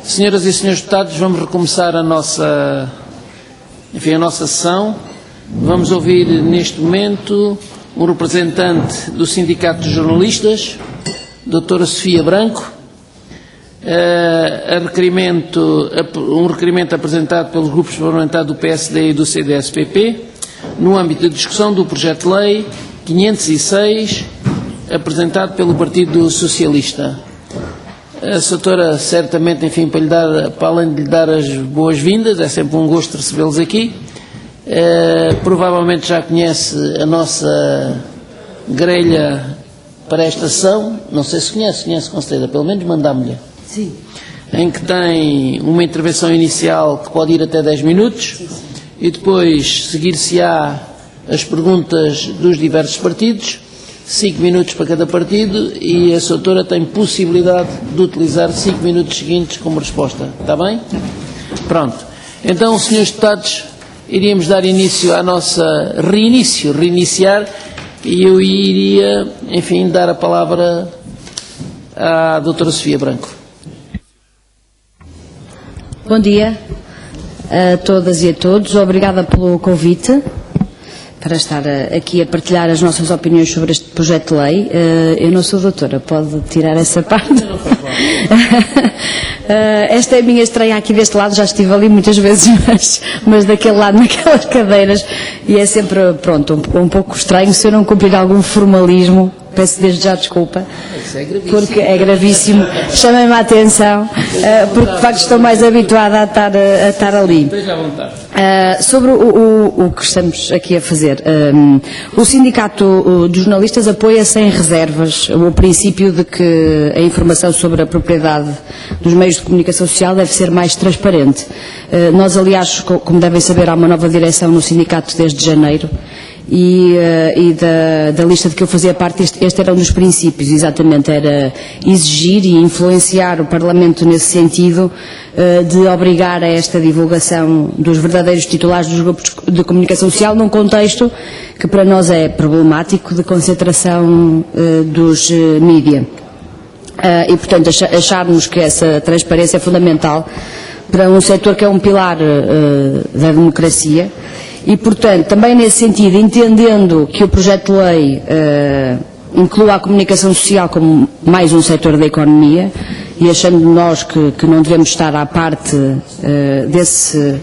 Senhoras e senhores deputados, vamos recomeçar a nossa sessão. Vamos ouvir neste momento um representante do Sindicato de Jornalistas, doutora Sofia Branco, um requerimento apresentado pelos grupos parlamentares do PSD e do CDS-PP, no âmbito da discussão do projeto de lei 506, apresentado pelo Partido Socialista. A doutora, certamente, enfim, para além de lhe dar as boas-vindas, é sempre um gosto recebê-los aqui. Provavelmente já conhece a nossa grelha para esta sessão, não sei se conhece com certeza, pelo menos mandámos-lhe. Sim. Em que tem uma intervenção inicial que pode ir até 10 minutos e depois seguir-se-á as perguntas dos diversos partidos, 5 minutos para cada partido, e a sua doutora tem possibilidade de utilizar 5 minutos seguintes como resposta. Está bem? Pronto. Então, senhores deputados, iríamos dar início à nossa reiniciar, e eu iria, enfim, dar a palavra à doutora Sofia Branco. Bom dia a todas e a todos. Obrigada pelo convite para estar aqui a partilhar as nossas opiniões sobre este projeto de lei. Eu não sou doutora, pode tirar essa parte. Esta é a minha estreia aqui deste lado, já estive ali muitas vezes, mas daquele lado, naquelas cadeiras, e é sempre, pronto, um pouco estranho se eu não cumprir algum formalismo. Peço desde já desculpa, porque é gravíssimo, chamem-me a atenção, porque de facto estou mais habituada a estar ali. Sobre o que estamos aqui a fazer, o Sindicato dos Jornalistas apoia sem reservas o princípio de que a informação sobre a propriedade dos meios de comunicação social deve ser mais transparente. Nós, aliás, como devem saber, há uma nova direção no Sindicato desde janeiro, e da lista de que eu fazia parte, este era um dos princípios, exatamente, era exigir e influenciar o Parlamento nesse sentido, de obrigar a esta divulgação dos verdadeiros titulares dos grupos de comunicação social num contexto que para nós é problemático de concentração dos mídia. E, portanto, acharmos que essa transparência é fundamental para um setor que é um pilar da democracia. E, portanto, também nesse sentido, entendendo que o projeto de lei inclua a comunicação social como mais um setor da economia, e achando nós que não devemos estar à parte desse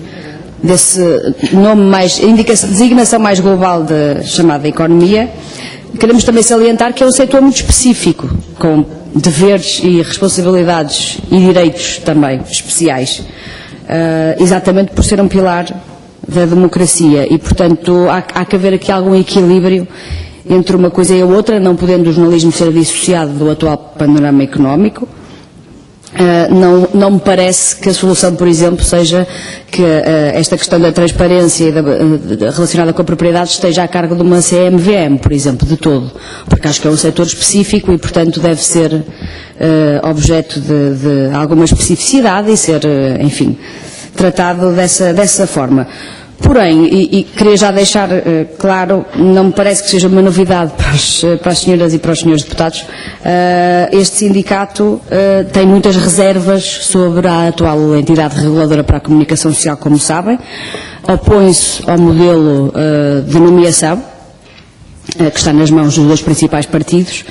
nome mais, designação mais global chamada economia, queremos também salientar que é um setor muito específico, com deveres e responsabilidades e direitos também especiais, exatamente por ser um pilar da democracia, e portanto há que haver aqui algum equilíbrio entre uma coisa e a outra, não podendo o jornalismo ser dissociado do atual panorama económico. Não me parece que a solução, por exemplo, seja que esta questão da transparência e relacionada com a propriedade esteja a cargo de uma CMVM, por exemplo, de todo, porque acho que é um setor específico e, portanto, deve ser objeto de alguma especificidade e ser, enfim, tratado dessa forma. Porém, e queria já deixar claro, não me parece que seja uma novidade para as senhoras e para os senhores deputados, este sindicato tem muitas reservas sobre a atual entidade reguladora para a comunicação social, como sabem, opõe-se ao modelo de nomeação, que está nas mãos dos dois principais partidos.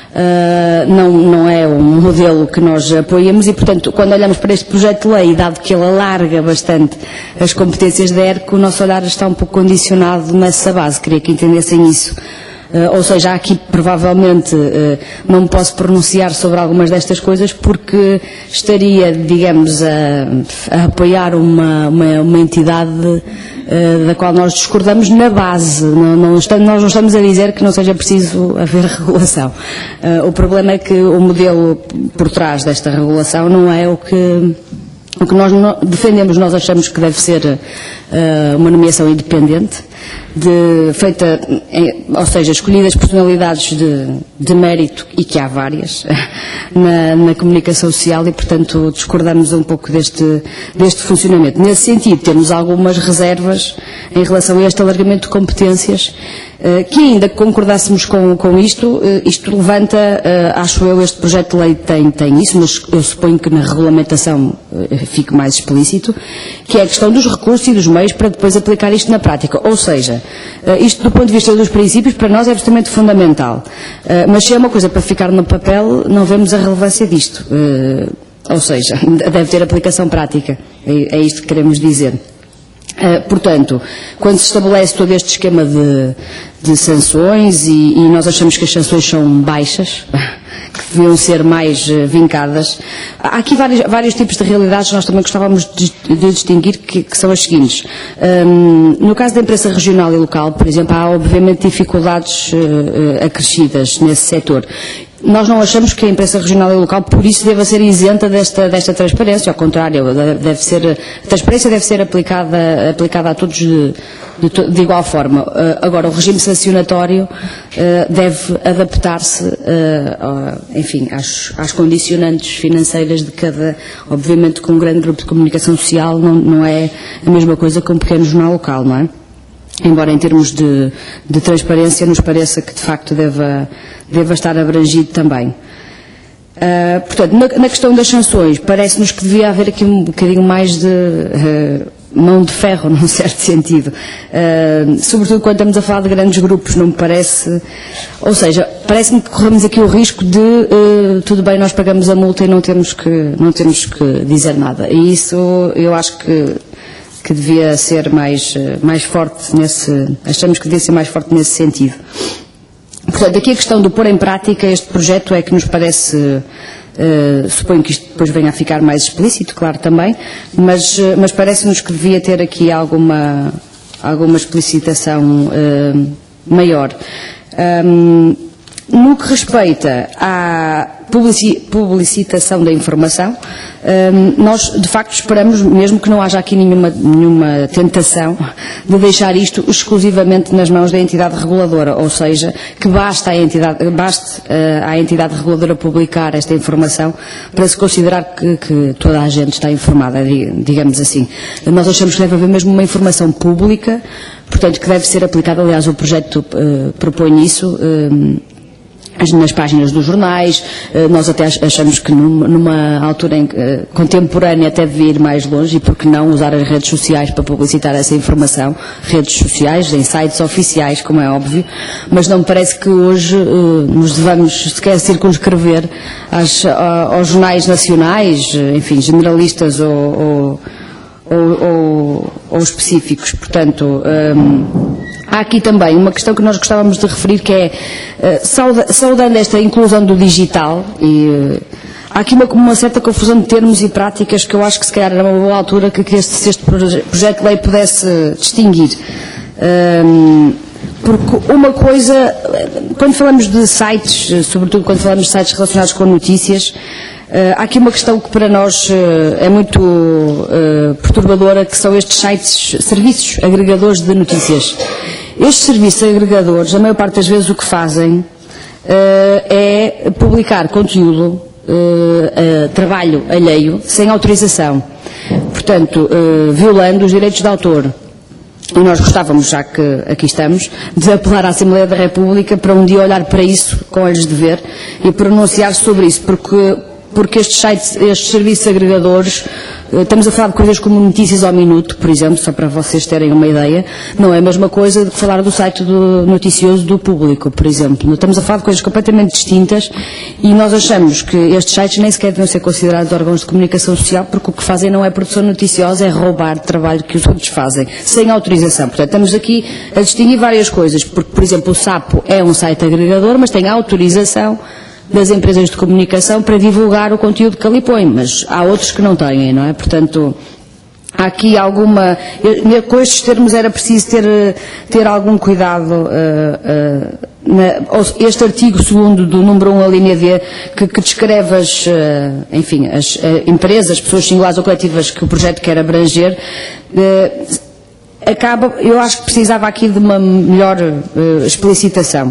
Não é um modelo que nós apoiamos e, portanto, quando olhamos para este projeto de lei, dado que ele alarga bastante as competências da ERC, o nosso olhar está um pouco condicionado nessa base. Queria que entendessem isso. Ou seja, aqui provavelmente não me posso pronunciar sobre algumas destas coisas porque estaria, digamos, a apoiar uma entidade da qual nós discordamos na base. Nós não estamos a dizer que não seja preciso haver regulação. O problema é que o modelo por trás desta regulação não é o que nós defendemos. Nós achamos que deve ser uma nomeação independente, feita, ou seja, escolhidas personalidades de mérito, e que há várias na comunicação social, e portanto discordamos um pouco deste funcionamento. Nesse sentido, temos algumas reservas em relação a este alargamento de competências Que ainda concordássemos com isto, isto levanta, acho eu, este projeto de lei tem isso, mas eu suponho que na regulamentação fique mais explícito, que é a questão dos recursos e dos meios para depois aplicar isto na prática. Ou seja, isto do ponto de vista dos princípios, para nós é absolutamente fundamental. Mas se é uma coisa para ficar no papel, não vemos a relevância disto. Ou seja, deve ter aplicação prática. É isto que queremos dizer. Portanto, quando se estabelece todo este esquema de sanções e nós achamos que as sanções são baixas, que deviam ser mais vincadas, há aqui vários tipos de realidades que nós também gostávamos de distinguir, que são as seguintes. No caso da imprensa regional e local, por exemplo, há obviamente dificuldades acrescidas nesse setor. Nós não achamos que a imprensa regional e local, por isso, deva ser isenta desta transparência. Ao contrário, a transparência deve ser aplicada a todos de igual forma. Agora, o regime sancionatório deve adaptar-se, enfim, às condicionantes financeiras de cada. Obviamente, com um grande grupo de comunicação social não é a mesma coisa que um pequeno jornal local, não é? Embora em termos de transparência nos pareça que de facto deva estar abrangido também. Portanto, na questão das sanções, parece-nos que devia haver aqui um bocadinho mais de mão de ferro, num certo sentido. Sobretudo quando estamos a falar de grandes grupos, não me parece. Ou seja, parece-me que corremos aqui o risco de tudo bem, nós pagamos a multa e não temos que dizer nada. E isso eu acho que devia ser mais forte achamos que devia ser mais forte nesse sentido. Portanto, aqui a questão do pôr em prática este projeto é que nos parece, suponho que isto depois venha a ficar mais explícito, claro também, mas parece-nos que devia ter aqui alguma explicitação maior. No que respeita à publicitação da informação, nós de facto esperamos mesmo que não haja aqui nenhuma tentação de deixar isto exclusivamente nas mãos da entidade reguladora, ou seja, que baste à entidade reguladora publicar esta informação para se considerar que toda a gente está informada, digamos assim. Nós achamos que deve haver mesmo uma informação pública, portanto que deve ser aplicada, aliás o projeto propõe isso, nas páginas dos jornais. Nós até achamos que numa altura contemporânea até devia ir mais longe, e por que não usar as redes sociais para publicitar essa informação, redes sociais, em sites oficiais, como é óbvio, mas não me parece que hoje nos devamos sequer circunscrever aos jornais nacionais, enfim, generalistas ou específicos. Portanto, há aqui também uma questão que nós gostávamos de referir, que é, saudando esta inclusão do digital, e há aqui uma certa confusão de termos e práticas que eu acho que se calhar era uma boa altura que este projeto de lei pudesse distinguir. Porque uma coisa, quando falamos de sites, sobretudo quando falamos de sites relacionados com notícias, há aqui uma questão que para nós é muito perturbadora, que são estes sites, serviços agregadores de notícias. Estes serviços agregadores, a maior parte das vezes o que fazem é publicar conteúdo, trabalho alheio, sem autorização. Portanto, violando os direitos de autor. E nós gostávamos, já que aqui estamos, de apelar à Assembleia da República para um dia olhar para isso com olhos de ver e pronunciar-se sobre isso, porque estes sites, estes serviços agregadores, estamos a falar de coisas como notícias ao minuto, por exemplo, só para vocês terem uma ideia, não é a mesma coisa de falar do site do noticioso do Público, por exemplo. Estamos a falar de coisas completamente distintas e nós achamos que estes sites nem sequer devem ser considerados órgãos de comunicação social, porque o que fazem não é produção noticiosa, é roubar trabalho que os outros fazem, sem autorização. Portanto, estamos aqui a distinguir várias coisas, porque, por exemplo, o Sapo é um site agregador, mas tem autorização das empresas de comunicação para divulgar o conteúdo que ali põe, mas há outros que não têm, não é? Portanto, há aqui alguma. Com estes termos era preciso ter algum cuidado. Este artigo 2º do número 1, a linha D, que descreve as empresas, as pessoas singulares ou coletivas que o projeto quer abranger, eu acho que precisava aqui de uma melhor explicitação.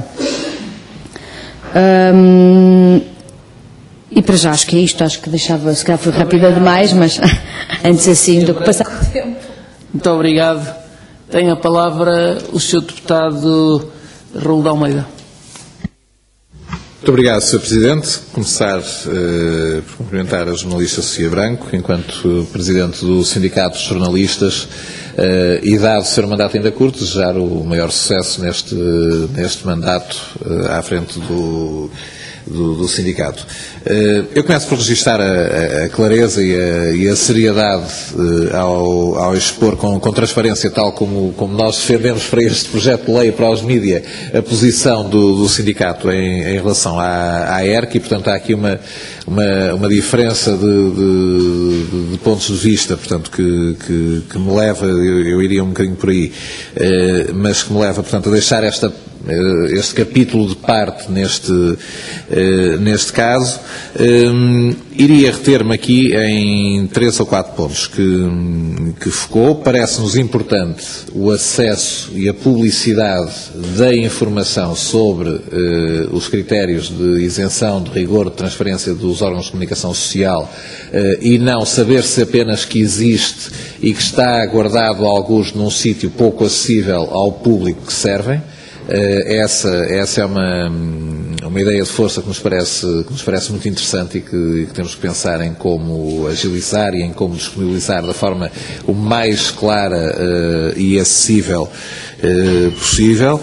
E para já acho que é isto, acho que deixava, se calhar foi rápida demais, mas antes assim do que passar. Muito obrigado. Tem a palavra o Sr. Deputado Raul de Almeida. Muito obrigado, Sr. Presidente. Começar por cumprimentar a jornalista Sofia Branco, enquanto Presidente do Sindicato de Jornalistas, e dado o seu mandato ainda curto, desejar o maior sucesso neste mandato à frente do sindicato. Eu começo por registrar a clareza e a seriedade ao expor com transparência, tal como nós defendemos para este projeto de lei para os mídia, a posição do sindicato em relação à ERC, e portanto há aqui uma diferença de pontos de vista, portanto que me leva, eu iria um bocadinho por aí, mas que me leva, portanto, a deixar este capítulo de parte neste caso. Iria reter-me aqui em 3 ou 4 pontos que focou. Parece-nos importante o acesso e a publicidade da informação sobre os critérios de isenção, de rigor, de transparência dos órgãos de comunicação social, e não saber-se apenas que existe e que está guardado alguns num sítio pouco acessível ao público que servem. Essa é uma ideia de força que nos parece muito interessante e que temos que pensar em como agilizar e em como disponibilizar da forma o mais clara e acessível possível.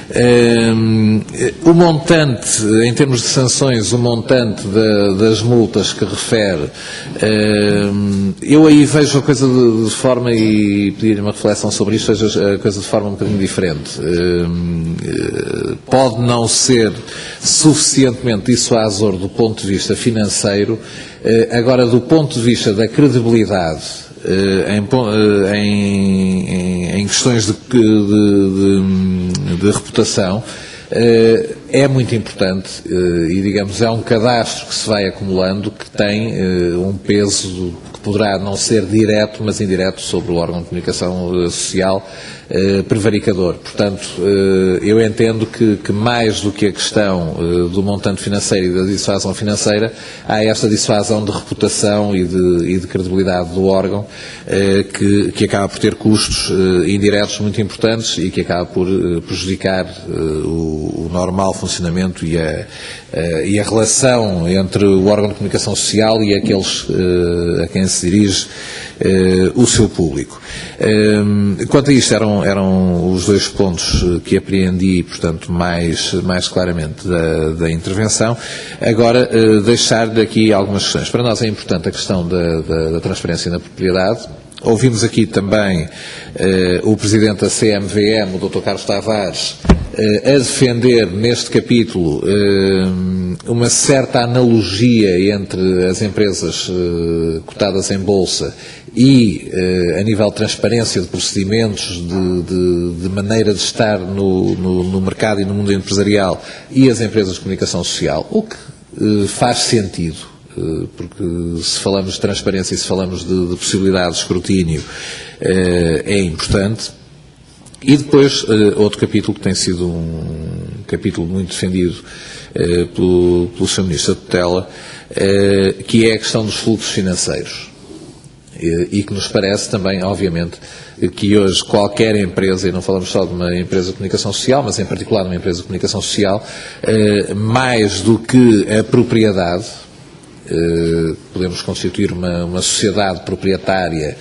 O montante, em termos de sanções, o montante das multas que refere, eu aí vejo a coisa de forma, e pedir uma reflexão sobre isto, vejo a coisa de forma um bocadinho diferente. Pode não ser suficientemente dissuasor do ponto de vista financeiro, agora do ponto de vista da credibilidade, em questões de reputação, é muito importante, e digamos é um cadastro que se vai acumulando que tem um peso que poderá não ser direto, mas indireto sobre o órgão de comunicação social prevaricador. Portanto, eu entendo que mais do que a questão do montante financeiro e da dissuasão financeira, há esta dissuasão de reputação e de credibilidade do órgão, que acaba por ter custos indiretos muito importantes e que acaba por prejudicar o normal funcionamento e a relação entre o órgão de comunicação social e aqueles a quem se dirige o seu público. Quanto a isto, eram os 2 pontos que apreendi, portanto, mais claramente da intervenção. Agora, deixar daqui algumas questões. Para nós é importante a questão da transparência na propriedade. Ouvimos aqui também o Presidente da CMVM, o Dr. Carlos Tavares, a defender neste capítulo uma certa analogia entre as empresas cotadas em bolsa e, a nível de transparência de procedimentos, de maneira de estar no mercado e no mundo empresarial, e as empresas de comunicação social, o que faz sentido, porque se falamos de transparência e se falamos de possibilidade de escrutínio, é importante. E depois, outro capítulo que tem sido um capítulo muito defendido pelo Sr. Ministro da Tutela, que é a questão dos fluxos financeiros. E que nos parece também, obviamente, que hoje qualquer empresa, e não falamos só de uma empresa de comunicação social, mas em particular de uma empresa de comunicação social, mais do que a propriedade, podemos constituir uma sociedade proprietária,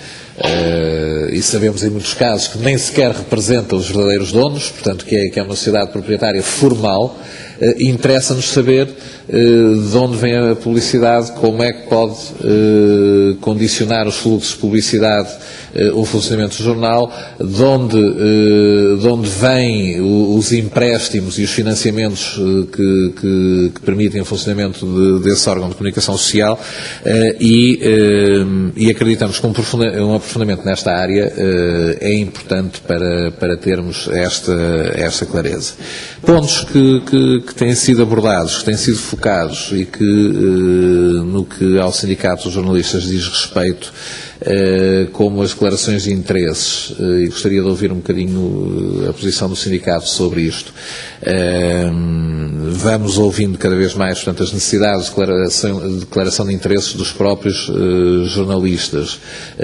e sabemos em muitos casos que nem sequer representa os verdadeiros donos, portanto que é uma sociedade proprietária formal. Interessa-nos saber de onde vem a publicidade, como é que pode condicionar os fluxos de publicidade o funcionamento do jornal, de onde vêm os empréstimos e os financiamentos que permitem o funcionamento desse órgão de comunicação social, e acreditamos que um aprofundamento nesta área é importante para termos esta clareza. Pontos que têm sido abordados, que têm sido focados e que, no que ao sindicato dos jornalistas diz respeito, como as declarações de interesses, e gostaria de ouvir um bocadinho a posição do sindicato sobre isto. Vamos ouvindo cada vez mais, portanto, as necessidades de declaração de interesses dos próprios jornalistas,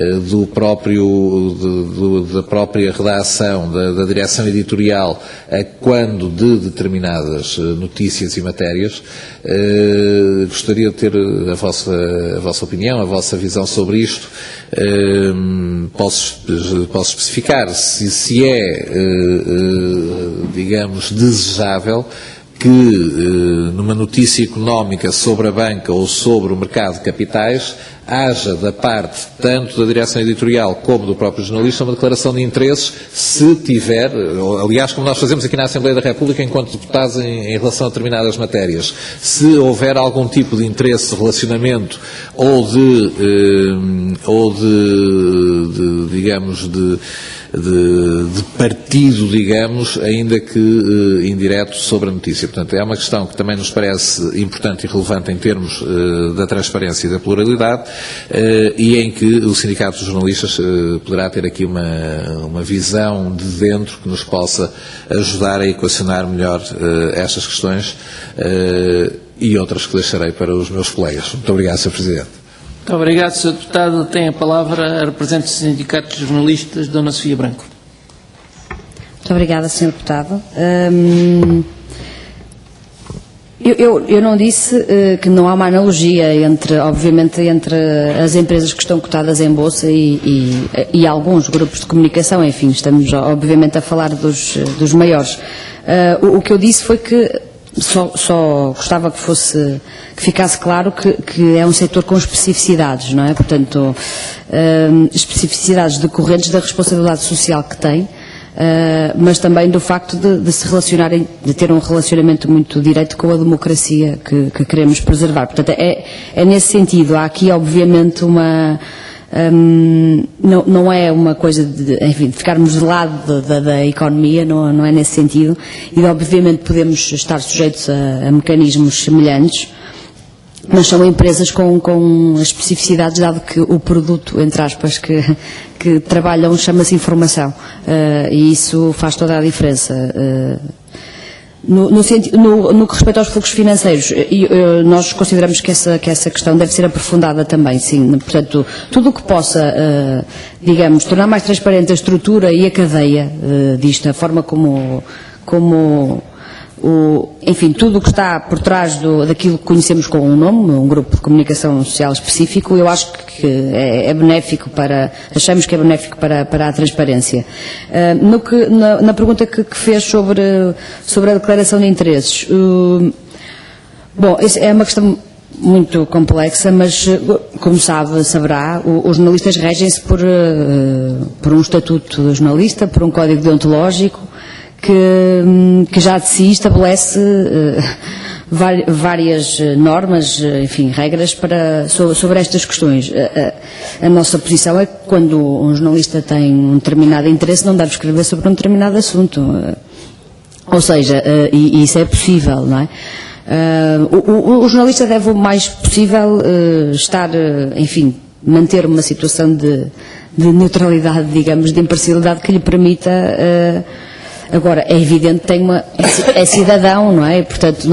da própria redação, da direção editorial, quando de determinadas notícias e matérias. Gostaria de ter a vossa opinião, a vossa visão sobre isto. Posso especificar se é, digamos, desejável que numa notícia económica sobre a banca ou sobre o mercado de capitais haja da parte tanto da direção editorial como do próprio jornalista uma declaração de interesses, se tiver, aliás, como nós fazemos aqui na Assembleia da República enquanto deputados em relação a determinadas matérias, se houver algum tipo de interesse, relacionamento ou digamos, de partido, digamos, ainda que indireto sobre a notícia. Portanto, é uma questão que também nos parece importante e relevante em termos da transparência e da pluralidade, e em que o Sindicato dos Jornalistas poderá ter aqui uma visão de dentro que nos possa ajudar a equacionar melhor estas questões e outras que deixarei para os meus colegas. Muito obrigado, Sr. Presidente. Muito obrigado, Sr. Deputado. Tem a palavra a representante do Sindicato dos Jornalistas, Dona Sofia Branco. Muito obrigada, Sr. Deputado. Eu não disse que não há uma analogia obviamente, entre as empresas que estão cotadas em bolsa e alguns grupos de comunicação. Enfim, estamos obviamente a falar dos maiores. O que eu disse foi que só gostava que ficasse claro que é um setor com especificidades, não é? Portanto, especificidades decorrentes da responsabilidade social que tem, mas também do facto de se relacionarem, de ter um relacionamento muito direto com a democracia que queremos preservar. Portanto, é nesse sentido. Há aqui, obviamente, não é uma coisa de ficarmos de lado da economia, não é nesse sentido, e obviamente podemos estar sujeitos a mecanismos semelhantes, mas são empresas com as especificidades, dado que o produto, entre aspas, que trabalham chama-se informação, e isso faz toda a diferença. No que respeita aos fluxos financeiros, nós consideramos que essa questão deve ser aprofundada também, sim. Portanto, tudo o que possa, digamos, tornar mais transparente a estrutura e a cadeia disto, a forma como enfim, tudo o que está por trás daquilo que conhecemos com um nome, um grupo de comunicação social específico, eu acho que é benéfico achamos que é benéfico para a transparência. Na pergunta que fez sobre a declaração de interesses, bom, isso é uma questão muito complexa, mas, como saberá, os jornalistas regem-se por um estatuto de jornalista, por um código deontológico, que já de si estabelece várias normas, enfim, regras sobre estas questões. A nossa posição é que quando um jornalista tem um determinado interesse, não deve escrever sobre um determinado assunto. Ou seja, e isso é possível, não é? O jornalista deve o mais possível enfim, manter uma situação de neutralidade, delegamos, de imparcialidade que lhe permita... Agora, é evidente que é cidadão, não é? E, portanto,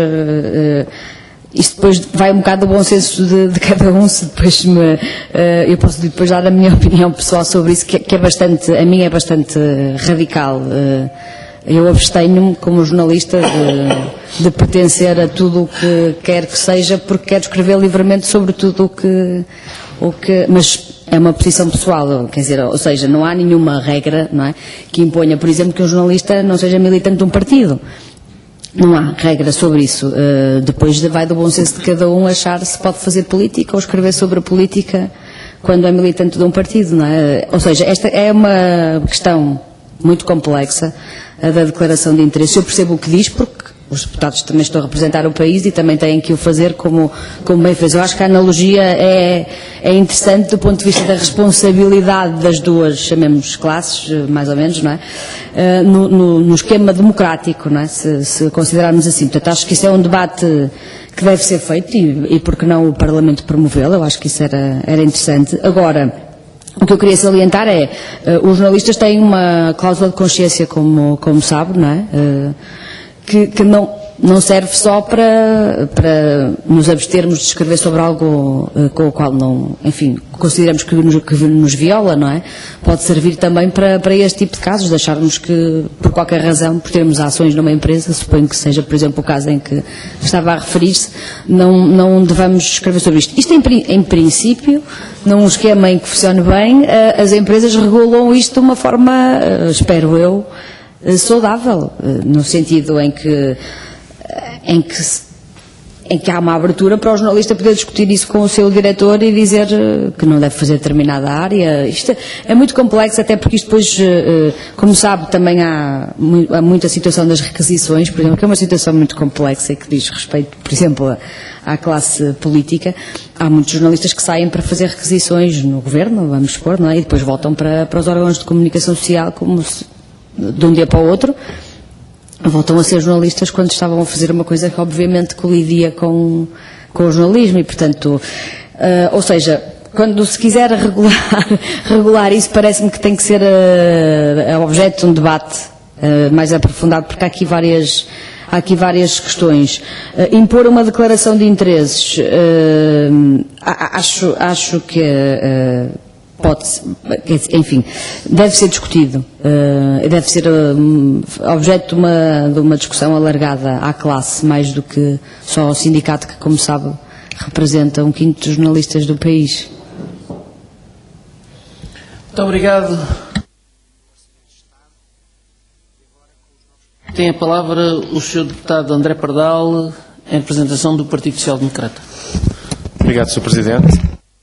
isto depois vai um bocado do bom senso de cada um, se depois eu posso depois dar a minha opinião pessoal sobre isso, que é bastante, a minha é bastante radical. Eu abstenho-me, como jornalista, de pertencer a tudo o que quer que seja, porque quero escrever livremente sobre tudo o que mas é uma posição pessoal, quer dizer, ou seja, não há nenhuma regra, não é, que imponha, por exemplo, que um jornalista não seja militante de um partido. Não há regra sobre isso. Depois vai do bom senso de cada um achar se pode fazer política ou escrever sobre a política quando é militante de um partido, não é? Ou seja, esta é uma questão muito complexa, a da declaração de interesse. Eu percebo o que diz, porque os deputados também estão a representar o país e também têm que o fazer como bem fez. Eu acho que a analogia é interessante do ponto de vista da responsabilidade das duas, chamemos classes, mais ou menos, não é? No esquema democrático, não é? Se considerarmos assim. Portanto, acho que isso é um debate deve ser feito e porque não o Parlamento promovê-lo. Eu acho que isso era interessante. Agora, o que eu queria salientar é, os jornalistas têm uma cláusula de consciência, como sabe, não é? Que não serve só para nos abstermos de escrever sobre algo com o qual não, enfim, consideramos que nos viola, não é? Pode servir também para este tipo de casos, de acharmos que, por qualquer razão, por termos ações numa empresa, suponho que seja, por exemplo, o caso em que estava a referir-se, não devamos escrever sobre isto. Isto, em princípio, num esquema em que funcione bem, as empresas regulam isto de uma forma, espero eu, saudável, no sentido em que há uma abertura para o jornalista poder discutir isso com o seu diretor e dizer que não deve fazer determinada área. Isto é muito complexo, até porque isto depois, como sabe, também há muita situação das requisições, por exemplo, que é uma situação muito complexa e que diz respeito, por exemplo, à classe política. Há muitos jornalistas que saem para fazer requisições no governo, vamos supor, não é? E depois voltam para os órgãos de comunicação social como de um dia para o outro. Voltam a ser jornalistas quando estavam a fazer uma coisa que obviamente colidia com o jornalismo e, portanto, ou seja, quando se quiser regular isso, parece-me que tem que ser objeto de um debate mais aprofundado, porque há aqui várias questões. Impor uma declaração de interesses, acho que enfim, deve ser discutido, deve ser objeto de uma discussão alargada à classe, mais do que só ao sindicato que, como sabe, representa 1/5 dos jornalistas do país. Muito obrigado. Tem a palavra o Sr. Deputado André Pardal, em representação do Partido Social Democrata. Obrigado, Sr. Presidente.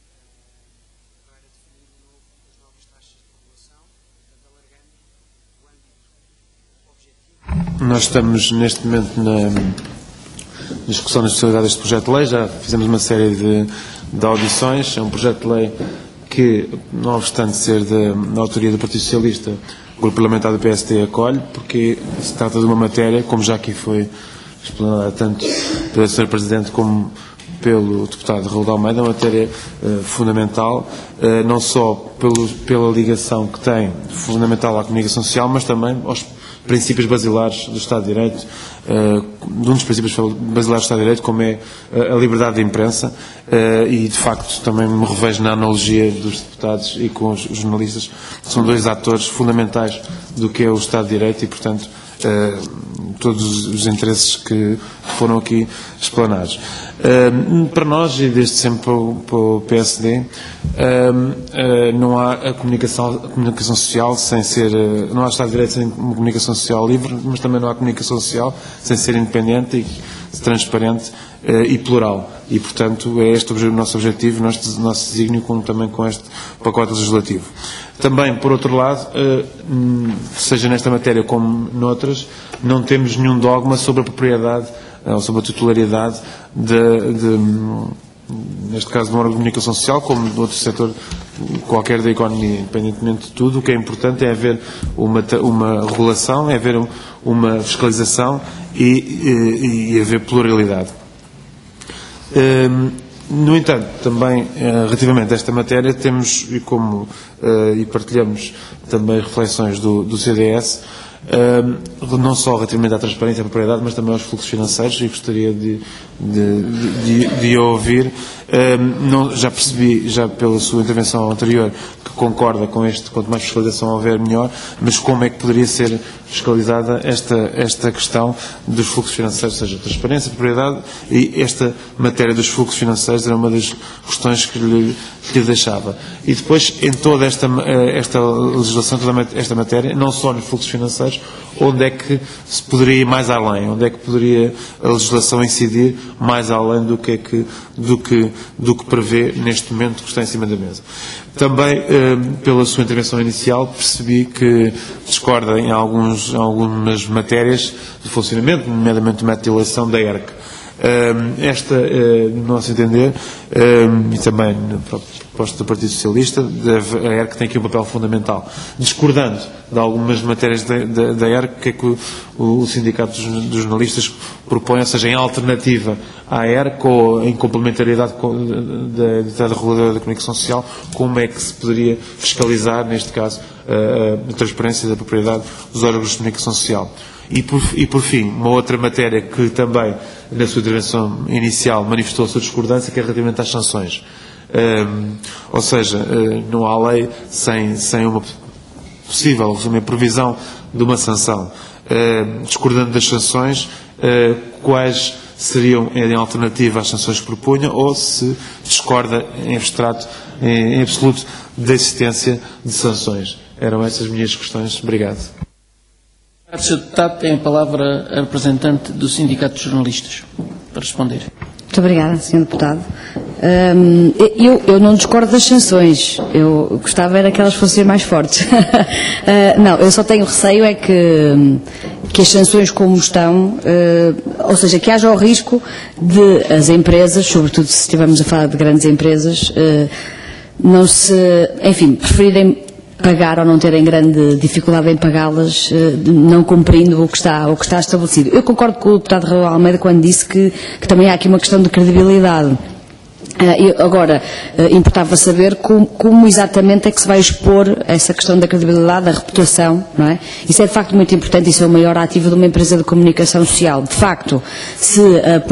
Nós estamos neste momento na discussão da especialidade deste projeto de lei, já fizemos uma série de audições. É um projeto de lei que, não obstante ser da autoria do Partido Socialista, o Grupo Parlamentar do PSD acolhe, porque se trata de uma matéria, como já aqui foi explanada tanto pelo Sr. Presidente como pelo deputado Raul de Almeida, uma matéria fundamental, não só pela ligação que tem, fundamental à comunicação social, mas também aos princípios basilares do Estado de Direito, de um dos princípios basilares do Estado de Direito, como é a liberdade de imprensa, e de facto também me revejo na analogia dos deputados e com os jornalistas, que são dois atores fundamentais do que é o Estado de Direito e, portanto, todos os interesses que foram aqui explanados. Para nós, e desde sempre para o PSD, não há a comunicação social sem ser, não há Estado de Direito sem uma comunicação social livre, mas também não há comunicação social sem ser independente e transparente e plural. E, portanto, é este o nosso objetivo, o nosso desígnio, também com este pacote legislativo. Também, por outro lado, seja nesta matéria como noutras, não temos nenhum dogma sobre a propriedade ou sobre a titularidade neste caso, de uma órgão de comunicação social, como de outro setor qualquer da economia. Independentemente de tudo, o que é importante é haver uma regulação, é haver uma fiscalização e haver pluralidade. No entanto, também relativamente a esta matéria, temos, e partilhamos também reflexões do CDS, não só relativamente à transparência e à propriedade, mas também aos fluxos financeiros, e gostaria de ouvir. Já percebi, já pela sua intervenção anterior, que concorda com quanto mais fiscalização houver, melhor, mas como é que poderia ser fiscalizada esta questão dos fluxos financeiros, ou seja, transparência, propriedade, e esta matéria dos fluxos financeiros era uma das questões que lhe deixava. E depois, em toda esta legislação, toda esta matéria, não só nos fluxos financeiros, onde é que se poderia ir mais além, onde é que poderia a legislação incidir mais além do que prevê neste momento que está em cima da mesa. Também, pela sua intervenção inicial, percebi que discorda em algumas matérias de funcionamento, nomeadamente o método de eleição da ERC. Esta, no nosso entender, e também na proposta do Partido Socialista, a ERC tem aqui um papel fundamental. Discordando de algumas matérias da ERC, o que é que o Sindicato dos Jornalistas propõe, ou seja, em alternativa à ERC ou em complementariedade da Entidade Reguladora da Comunicação Social, como é que se poderia fiscalizar, neste caso, a transparência da propriedade dos órgãos de comunicação social. E por fim, uma outra matéria que também, na sua intervenção inicial, manifestou a sua discordância, que é relativamente às sanções. Ou seja, não há lei sem uma possível, uma previsão de uma sanção. Discordando das sanções, quais seriam em alternativa às sanções que propunha, ou se discorda em abstrato, em absoluto, da existência de sanções. Eram essas minhas questões. Obrigado. Sr. Deputado, tem a palavra a representante do Sindicato de Jornalistas para responder. Muito obrigada, Sr. Deputado. Eu não discordo das sanções. Eu gostava era que elas fossem mais fortes. Não, eu só tenho receio é que as sanções como estão, ou seja, que haja o risco de as empresas, sobretudo se estivermos a falar de grandes empresas, não se, enfim, preferirem pagar ou não terem grande dificuldade em pagá-las, não cumprindo o que está estabelecido. Eu concordo com o deputado Raul Almeida quando disse que também há aqui uma questão de credibilidade. Agora, importava saber como exatamente é que se vai expor essa questão da credibilidade, da reputação, não é? Isso é de facto muito importante, isso é o maior ativo de uma empresa de comunicação social. De facto, se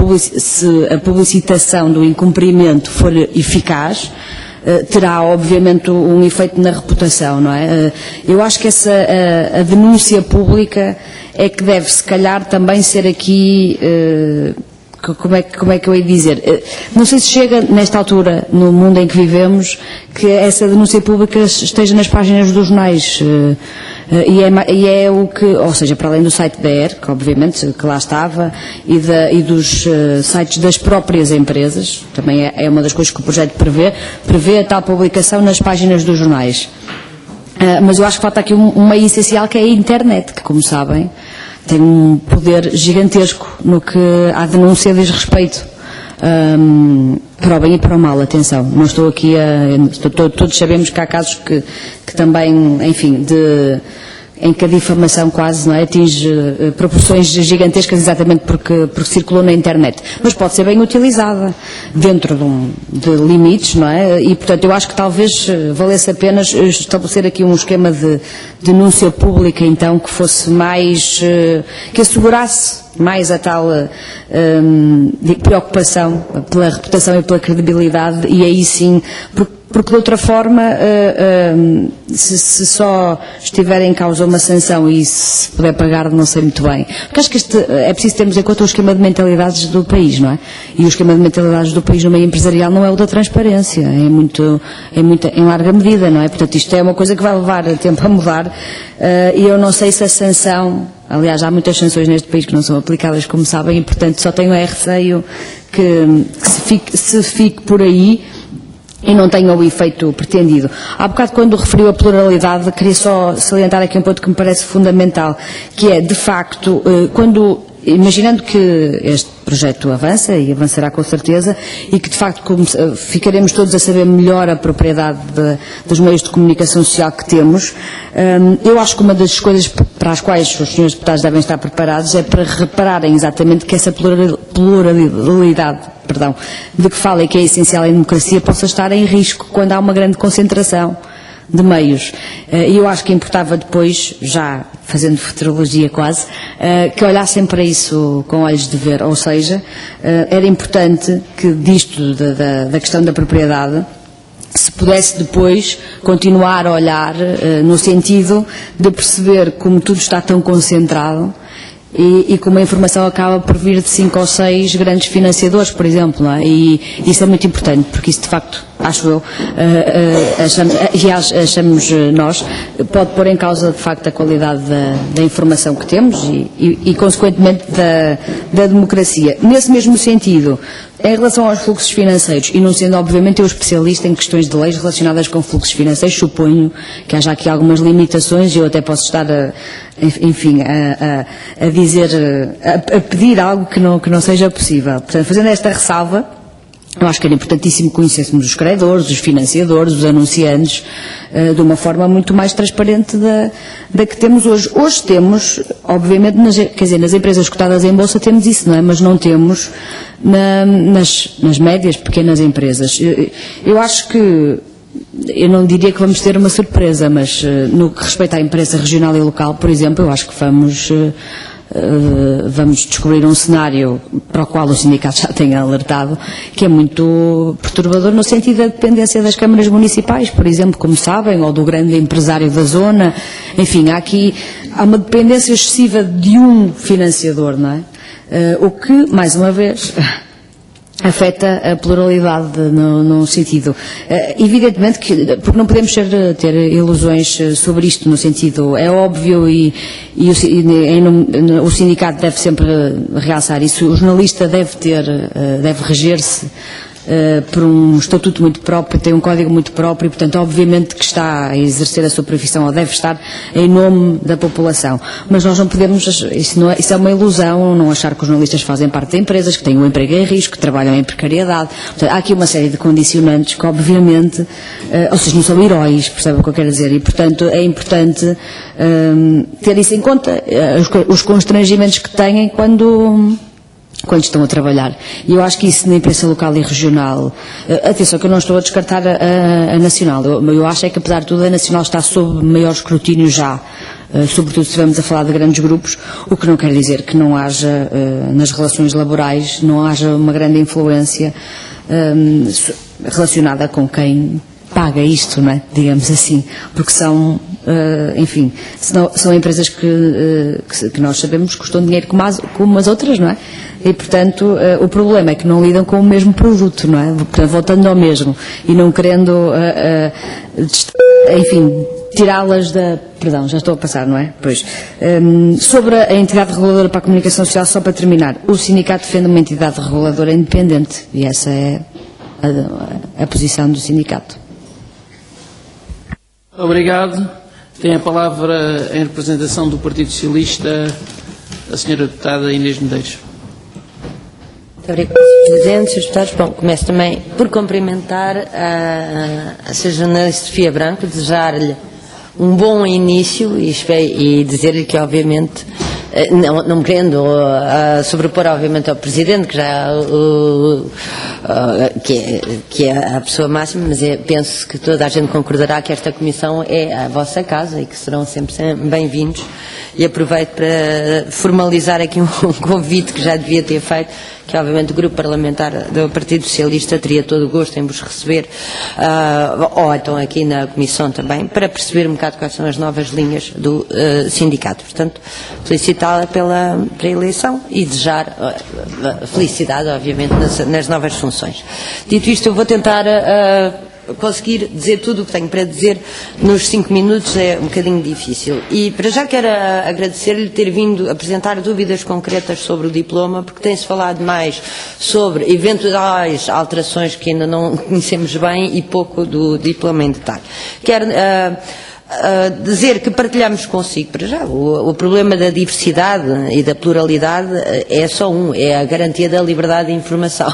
a publicitação do incumprimento for eficaz, terá obviamente um efeito na reputação, não é? Eu acho que a denúncia pública é que deve se calhar também ser aqui, como é que eu ia dizer? Não sei se chega nesta altura, no mundo em que vivemos, que essa denúncia pública esteja nas páginas dos jornais. E é o que, ou seja, para além do site da ERC, obviamente, que lá estava, e dos sites das próprias empresas, também é uma das coisas que o projeto prevê a tal publicação nas páginas dos jornais. Mas eu acho que falta aqui um meio essencial, que é a internet, que, como sabem, tem um poder gigantesco no que à denúncia diz respeito. Para o bem e para o mal, atenção, não estou aqui todos sabemos que há casos que também, enfim, em que a difamação quase, não é, atinge proporções gigantescas exatamente porque circulou na internet, mas pode ser bem utilizada dentro de limites, não é, e portanto eu acho que talvez valesse a pena estabelecer aqui um esquema de denúncia pública então que fosse mais, que assegurasse mais a tal preocupação pela reputação e pela credibilidade, e aí sim, porque de outra forma, se só estiver em causa uma sanção e se puder pagar, não sei muito bem. Porque acho que é preciso termos em conta o esquema de mentalidades do país, não é? E o esquema de mentalidades do país no meio empresarial não é o da transparência, em larga medida, não é? Portanto, isto é uma coisa que vai levar tempo a mudar, e eu não sei se a sanção, aliás, há muitas sanções neste país que não são aplicadas, como sabem, e portanto só tenho receio que se fique por aí e não tenha o efeito pretendido. Há bocado, quando referiu a pluralidade, queria só salientar aqui um ponto que me parece fundamental, que é, de facto, imaginando que este projeto avança, e avançará com certeza, e que de facto ficaremos todos a saber melhor a propriedade dos meios de comunicação social que temos, eu acho que uma das coisas para as quais os senhores deputados devem estar preparados é para repararem exatamente que essa pluralidade de que fala e que é essencial em democracia possa estar em risco quando há uma grande concentração de meios. E eu acho que importava depois, já fazendo futurologia quase, que olhassem para isso com olhos de ver, ou seja, era importante que disto da questão da propriedade se pudesse depois continuar a olhar no sentido de perceber como tudo está tão concentrado e como a informação acaba por vir de 5 ou 6 grandes financiadores, por exemplo, não é? E isso é muito importante, porque isso de facto acho eu, achamos nós, pode pôr em causa de facto a qualidade da informação que temos e consequentemente da democracia. Nesse mesmo sentido, em relação aos fluxos financeiros, e não sendo obviamente eu especialista em questões de leis relacionadas com fluxos financeiros, suponho que haja aqui algumas limitações e eu até posso estar a dizer, a pedir algo que não seja possível. Portanto, fazendo esta ressalva, eu acho que era importantíssimo conhecêssemos os credores, os financiadores, os anunciantes, de uma forma muito mais transparente da que temos hoje. Hoje temos, obviamente, nas empresas cotadas em bolsa temos isso, não é? Mas não temos nas médias, pequenas empresas. Eu acho que, eu não diria que vamos ter uma surpresa, mas no que respeita à imprensa regional e local, por exemplo, eu acho que vamos descobrir um cenário para o qual o sindicato já tem alertado, que é muito perturbador no sentido da dependência das câmaras municipais, por exemplo, como sabem, ou do grande empresário da zona. Enfim, há uma dependência excessiva de um financiador, não é? O que, mais uma vez, afeta a pluralidade num sentido. Evidentemente porque não podemos ter ilusões sobre isto, no sentido, é óbvio e o sindicato deve sempre realçar isso, o jornalista deve reger-se por um estatuto muito próprio, tem um código muito próprio e, portanto, obviamente que está a exercer a sua profissão, ou deve estar em nome da população. Mas nós não podemos, isso é uma ilusão, não achar que os jornalistas fazem parte de empresas, que têm um emprego em risco, que trabalham em precariedade. Portanto, há aqui uma série de condicionantes que, obviamente, ou seja, não são heróis, percebe o que eu quero dizer? E, portanto, é importante ter isso em conta, os constrangimentos que têm quando estão a trabalhar. E eu acho que isso na imprensa local e regional, atenção que eu não estou a descartar a nacional, eu acho é que apesar de tudo a nacional está sob maior escrutínio já, sobretudo se estivermos a falar de grandes grupos, o que não quer dizer que não haja, nas relações laborais, não haja uma grande influência relacionada com quem paga isto, não é? Digamos assim, porque são, enfim, são empresas que nós sabemos que custam dinheiro como as outras, não é? E, portanto, o problema é que não lidam com o mesmo produto, não é? Portanto, voltando ao mesmo e não querendo, enfim, tirá-las da... Perdão, já estou a passar, não é? Pois. Sobre a entidade reguladora para a comunicação social, só para terminar, o sindicato defende uma entidade reguladora independente e essa é a posição do sindicato. Obrigado. Tem a palavra em representação do Partido Socialista a senhora deputada Inês Medeiros. Muito obrigada, Sr. Presidente, Srs. Deputados. Bom, começo também por cumprimentar a Sra. Jornalista Sofia Branco, desejar-lhe um bom início e dizer-lhe que, obviamente, não me querendo sobrepor, obviamente, ao Presidente, que já que é a pessoa máxima, mas penso que toda a gente concordará que esta Comissão é a vossa casa e que serão sempre bem-vindos. E aproveito para formalizar aqui um convite que já devia ter feito, que obviamente o Grupo Parlamentar do Partido Socialista teria todo o gosto em vos receber, ou então aqui na Comissão também, para perceber um bocado quais são as novas linhas do sindicato. Portanto, felicitá-la pela eleição e desejar felicidade, obviamente, nas novas funções. Dito isto, eu vou tentar conseguir dizer tudo o que tenho para dizer nos 5 minutos, é um bocadinho difícil. E para já quero agradecer-lhe ter vindo apresentar dúvidas concretas sobre o diploma, porque tem-se falado mais sobre eventuais alterações que ainda não conhecemos bem e pouco do diploma em detalhe. Quero dizer que partilhamos consigo, para já, o problema da diversidade e da pluralidade é só é a garantia da liberdade de informação,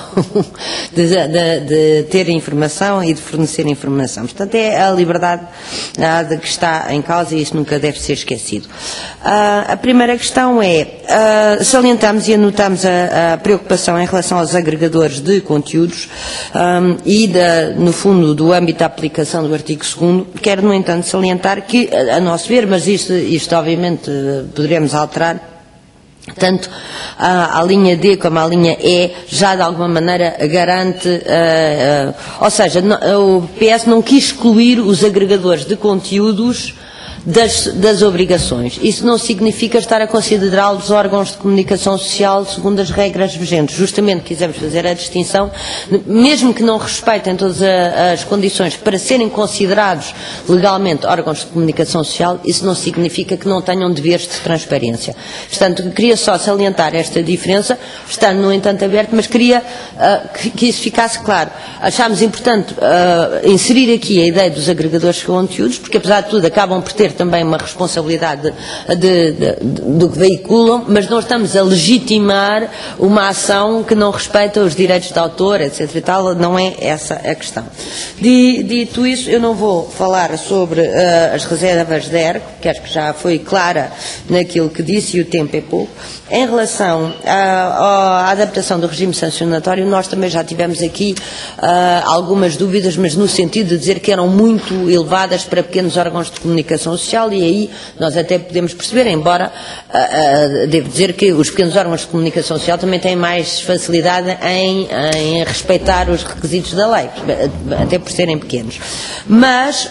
de ter informação e de fornecer informação. Portanto, é a liberdade que está em causa e isso nunca deve ser esquecido. A primeira questão é, salientamos e anotamos a preocupação em relação aos agregadores de conteúdos e, no fundo, do âmbito da aplicação do artigo 2º, quero, no entanto, salientar que, a nosso ver, mas isto obviamente poderemos alterar, tanto a linha D como a linha E já de alguma maneira garante, ou seja, o PS não quis excluir os agregadores de conteúdos das obrigações. Isso não significa estar a considerá-los órgãos de comunicação social segundo as regras vigentes. Justamente quisemos fazer a distinção, mesmo que não respeitem todas as condições para serem considerados legalmente órgãos de comunicação social, isso não significa que não tenham deveres de transparência. Portanto, queria só salientar esta diferença, estando, no entanto, aberto, mas queria que isso ficasse claro. Achámos importante inserir aqui a ideia dos agregadores de conteúdos, porque, apesar de tudo, acabam por ter também uma responsabilidade do que veiculam, mas não estamos a legitimar uma ação que não respeita os direitos de autor, etc. e tal, não é essa a questão. Dito isso, eu não vou falar sobre as reservas da ERC, porque acho que já foi clara naquilo que disse e o tempo é pouco. Em relação à adaptação do regime sancionatório, nós também já tivemos aqui algumas dúvidas, mas no sentido de dizer que eram muito elevadas para pequenos órgãos de comunicação social, e aí nós até podemos perceber, embora devo dizer que os pequenos órgãos de comunicação social também têm mais facilidade em respeitar os requisitos da lei, até por serem pequenos. Mas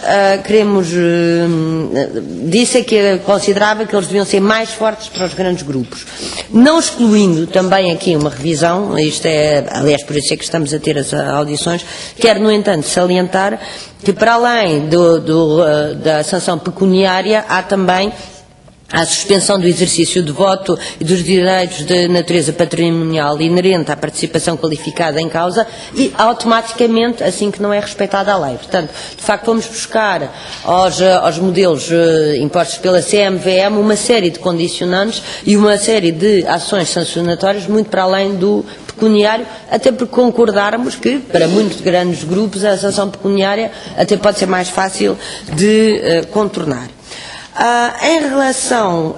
disse que considerava que eles deviam ser mais fortes para os grandes grupos. Não excluindo também aqui uma revisão, isto é, aliás, por isso é que estamos a ter as audições, quero, no entanto, salientar que, para além da sanção pecuniária, há também a suspensão do exercício de voto e dos direitos de natureza patrimonial inerente à participação qualificada em causa e automaticamente assim que não é respeitada a lei. Portanto, de facto, vamos buscar aos modelos impostos pela CMVM uma série de condicionantes e uma série de ações sancionatórias muito para além do pecuniário, até porque concordarmos que, para muitos grandes grupos, a sanção pecuniária até pode ser mais fácil de contornar. Em relação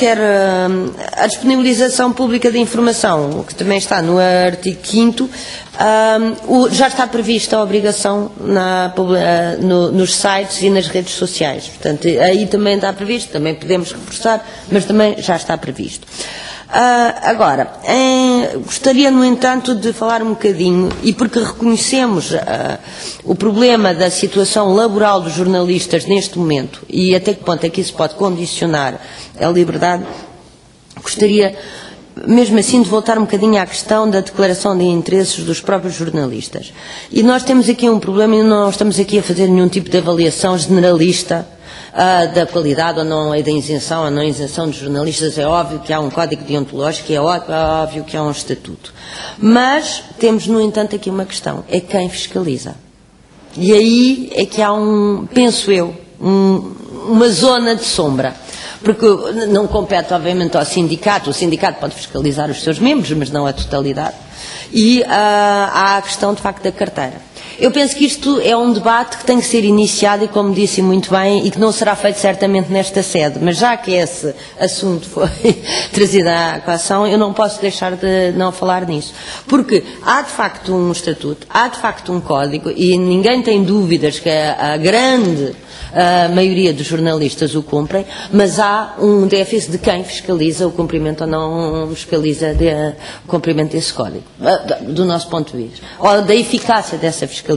à disponibilização pública de informação, que também está no artigo 5º, já está prevista a obrigação nos sites e nas redes sociais. Portanto, aí também está previsto, também podemos reforçar, mas também já está previsto. Agora, gostaria, no entanto, de falar um bocadinho, e porque reconhecemos o problema da situação laboral dos jornalistas neste momento, e até que ponto é que isso pode condicionar a liberdade, gostaria, mesmo assim, de voltar um bocadinho à questão da declaração de interesses dos próprios jornalistas. E nós temos aqui um problema e não estamos aqui a fazer nenhum tipo de avaliação generalista da qualidade ou não, e da isenção ou não isenção dos jornalistas. É óbvio que há um código deontológico, é óbvio que há um estatuto. Mas temos, no entanto, aqui uma questão, é quem fiscaliza. E aí é que há penso eu, uma zona de sombra. Porque não compete, obviamente, ao sindicato. O sindicato pode fiscalizar os seus membros, mas não a totalidade. E há a questão, de facto, da carteira. Eu penso que isto é um debate que tem que ser iniciado e, como disse muito bem, e que não será feito certamente nesta sede, mas já que esse assunto foi trazido à equação, eu não posso deixar de não falar nisso. Porque há de facto um estatuto, há de facto um código, e ninguém tem dúvidas que a grande maioria dos jornalistas o cumprem, mas há um déficit de quem fiscaliza o cumprimento ou não fiscaliza o cumprimento desse código, do nosso ponto de vista, ou da eficácia dessa fiscalização.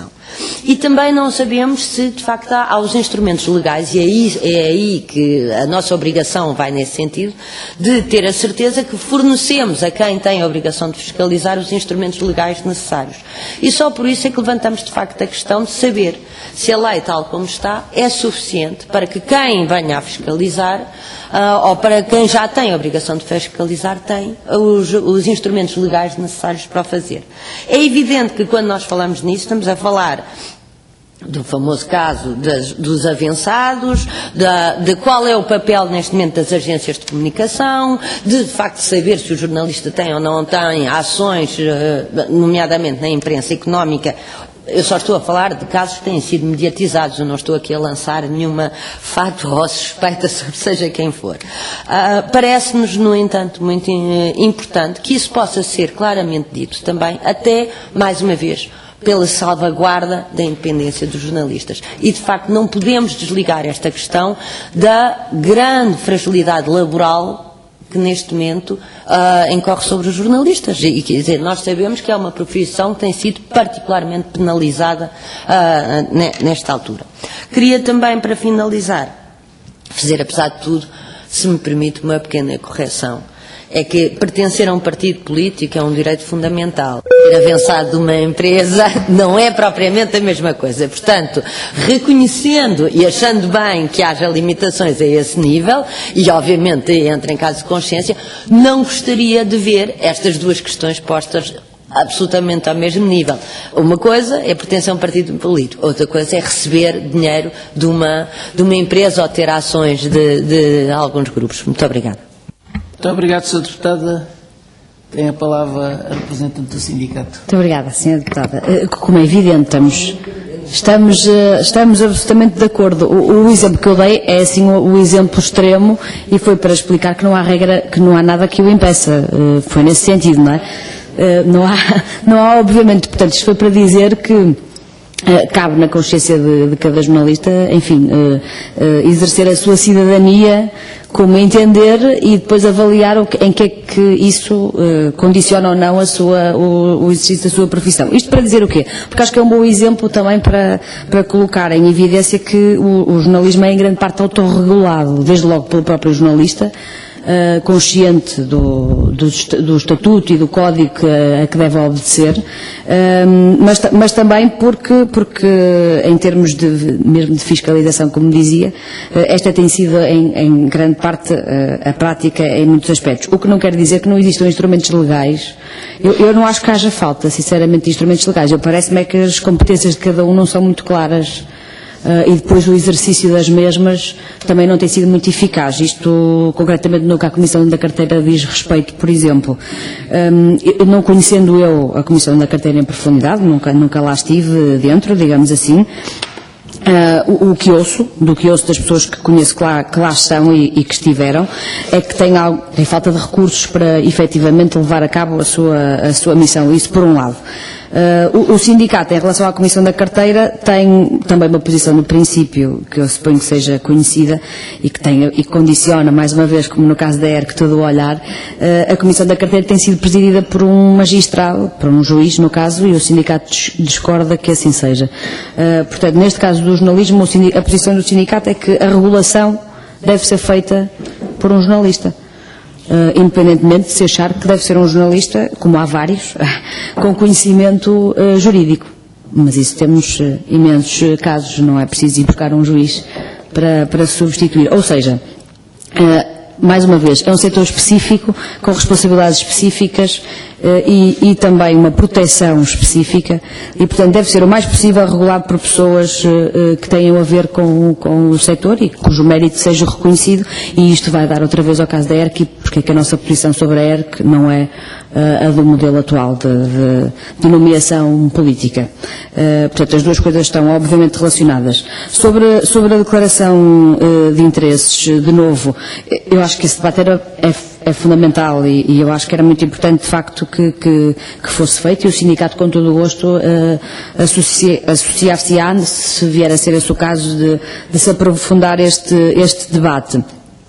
E também não sabemos se, de facto, há os instrumentos legais, e é aí que a nossa obrigação vai nesse sentido, de ter a certeza que fornecemos a quem tem a obrigação de fiscalizar os instrumentos legais necessários. E só por isso é que levantamos, de facto, a questão de saber se a lei, tal como está, é suficiente para que quem venha a fiscalizar, ou para quem já tem a obrigação de fiscalizar, tem os instrumentos legais necessários para o fazer. É evidente que, quando nós falamos nisso, estamos a falar do famoso caso dos avançados, de qual é o papel neste momento das agências de comunicação, de facto saber se o jornalista tem ou não tem ações, nomeadamente na imprensa económica. Eu só estou a falar de casos que têm sido mediatizados, eu não estou aqui a lançar nenhuma fato ou suspeita sobre seja quem for. Parece-nos, no entanto, muito importante que isso possa ser claramente dito também, até, mais uma vez, pela salvaguarda da independência dos jornalistas. E, de facto, não podemos desligar esta questão da grande fragilidade laboral que neste momento incorre sobre os jornalistas. E, quer dizer, nós sabemos que é uma profissão que tem sido particularmente penalizada nesta altura. Queria também, para finalizar, fazer, apesar de tudo, se me permite uma pequena correção. É que pertencer a um partido político é um direito fundamental. Ter avançado de uma empresa não é propriamente a mesma coisa. Portanto, reconhecendo e achando bem que haja limitações a esse nível, e obviamente entra em caso de consciência, não gostaria de ver estas duas questões postas absolutamente ao mesmo nível. Uma coisa é pertencer a um partido político, outra coisa é receber dinheiro de uma empresa ou ter ações de alguns grupos. Muito obrigada. Muito obrigado, Sra. Deputada. Tem a palavra a representante do sindicato. Muito obrigada, Sra. Deputada. Como é evidente, estamos absolutamente de acordo. O exemplo que eu dei é assim o exemplo extremo e foi para explicar que não há regra, que não há nada que o impeça. Foi nesse sentido, não é? Não há obviamente, portanto, isto foi para dizer que cabe na consciência de cada jornalista, enfim, exercer a sua cidadania como entender e depois avaliar em que é que isso condiciona ou não o exercício da sua profissão. Isto para dizer o quê? Porque acho que é um bom exemplo também para colocar em evidência que o jornalismo é em grande parte autorregulado, desde logo pelo próprio jornalista, consciente do estatuto e do código a que deve obedecer, mas também porque em termos mesmo de fiscalização, como dizia, esta tem sido em grande parte a prática em muitos aspectos. O que não quer dizer que não existam instrumentos legais. Eu não acho que haja falta, sinceramente, de instrumentos legais. Parece-me que as competências de cada um não são muito claras. E depois o exercício das mesmas também não tem sido muito eficaz. Isto, concretamente, no que a Comissão da Carteira diz respeito, por exemplo. Não conhecendo eu a Comissão da Carteira em profundidade, nunca lá estive dentro, digamos assim, do que ouço das pessoas que conheço que lá estão e que estiveram, é que tem falta de recursos para efetivamente levar a cabo a sua missão. Isso por um lado. O sindicato, em relação à Comissão da Carteira, tem também uma posição no princípio, que eu suponho que seja conhecida e que condiciona, mais uma vez, como no caso da ERC, todo o olhar. A Comissão da Carteira tem sido presidida por um magistrado, por um juiz, no caso, e o sindicato discorda que assim seja. Portanto, neste caso do jornalismo, a posição do sindicato é que a regulação deve ser feita por um jornalista. Independentemente de se achar que deve ser um jornalista, como há vários, com conhecimento jurídico. Mas isso temos imensos casos, não é preciso ir buscar um juiz para substituir. Ou seja, mais uma vez, é um setor específico, com responsabilidades específicas e também uma proteção específica e, portanto, deve ser o mais possível regulado por pessoas que tenham a ver com o setor e cujo mérito seja reconhecido, e isto vai dar outra vez ao caso da ERC, porque é que a nossa posição sobre a ERC não é a do modelo atual de nomeação política. Portanto, as duas coisas estão obviamente relacionadas. Sobre a declaração de interesses, de novo, eu acho que esse debate é fundamental e eu acho que era muito importante, de facto, que fosse feito, e o sindicato, com todo o gosto, associar-se-á, se vier a ser esse o caso, de se aprofundar este debate.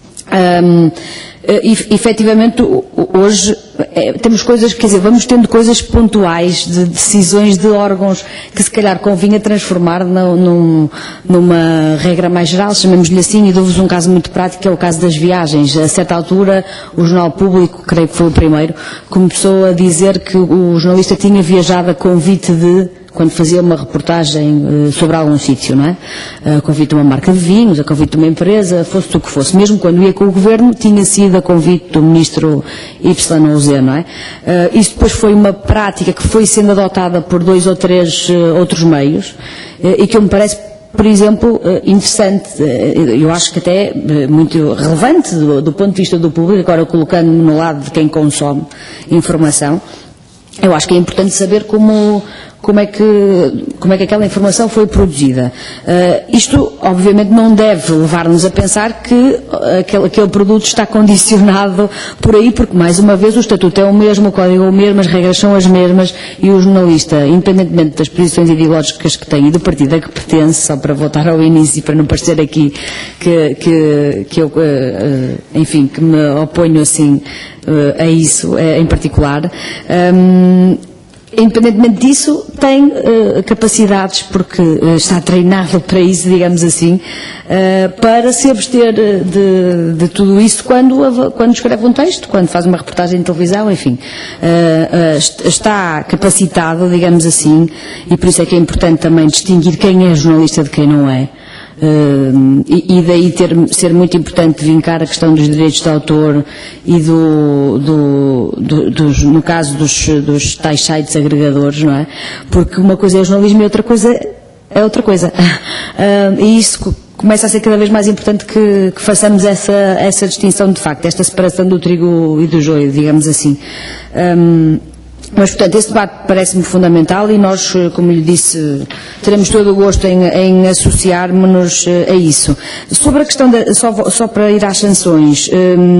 Efetivamente, hoje temos coisas, quer dizer, vamos tendo coisas pontuais de decisões de órgãos que se calhar convinha transformar numa regra mais geral, chamemos-lhe assim, e dou-vos um caso muito prático, que é o caso das viagens. A certa altura, o Jornal Público, creio que foi o primeiro, começou a dizer que o jornalista tinha viajado a convite quando fazia uma reportagem sobre algum sítio, não é? A convite de uma marca de vinhos, a convite de uma empresa, fosse o que fosse. Mesmo quando ia com o Governo, tinha sido a convite do Ministro Y ou Z, não é? Isso depois foi uma prática que foi sendo adotada por 2 ou 3 outros meios e que me parece, por exemplo, interessante, eu acho que até muito relevante do ponto de vista do público, agora colocando-me no lado de quem consome informação. Eu acho que é importante saber como é que aquela informação foi produzida. Isto, obviamente, não deve levar-nos a pensar que aquele produto está condicionado por aí, porque, mais uma vez, o estatuto é o mesmo, o código é o mesmo, as regras são as mesmas, e o jornalista, independentemente das posições ideológicas que tem e do partido a que pertence, só para voltar ao início, para não parecer aqui que eu, enfim, que me oponho assim a isso em particular, independentemente disso, tem capacidades, porque está treinado para isso, digamos assim, para se abster de tudo isso quando escreve um texto, quando faz uma reportagem de televisão, enfim. Está capacitado, digamos assim, e por isso é que é importante também distinguir quem é jornalista de quem não é. E daí ser muito importante vincar a questão dos direitos de autor e no caso dos tais sites agregadores, não é? Porque uma coisa é o jornalismo e outra coisa é outra coisa. E isso começa a ser cada vez mais importante que façamos essa distinção de facto, esta separação do trigo e do joio, digamos assim. Mas, portanto, esse debate parece-me fundamental e nós, como lhe disse, teremos todo o gosto em associarmos-nos a isso. Sobre a questão, só para ir às sanções,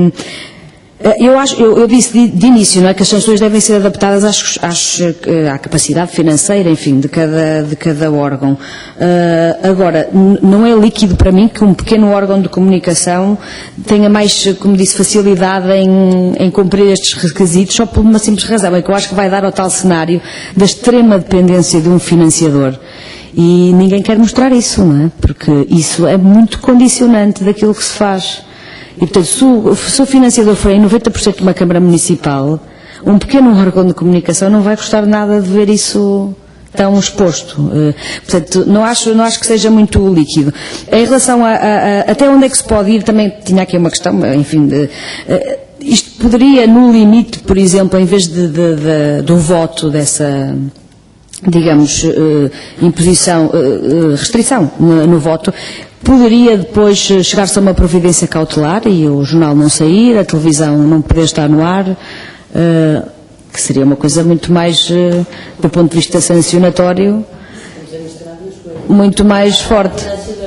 eu disse de início, não é, que as sanções devem ser adaptadas à capacidade financeira, enfim, de cada órgão. Agora, não é líquido para mim que um pequeno órgão de comunicação tenha mais, como disse, facilidade em cumprir estes requisitos, só por uma simples razão, é que eu acho que vai dar ao tal cenário da extrema dependência de um financiador. E ninguém quer mostrar isso, não é? Porque isso é muito condicionante daquilo que se faz. E, portanto, se o financiador for em 90% de uma Câmara Municipal, um pequeno órgão de comunicação não vai gostar nada de ver isso tão exposto. Portanto, não acho que seja muito líquido. Em relação até onde é que se pode ir, também tinha aqui uma questão, enfim, isto poderia, no limite, por exemplo, em vez do voto dessa, digamos, imposição, restrição no voto, poderia depois chegar-se a uma providência cautelar e o jornal não sair, a televisão não poder estar no ar, que seria uma coisa muito mais, do ponto de vista sancionatório, muito mais forte.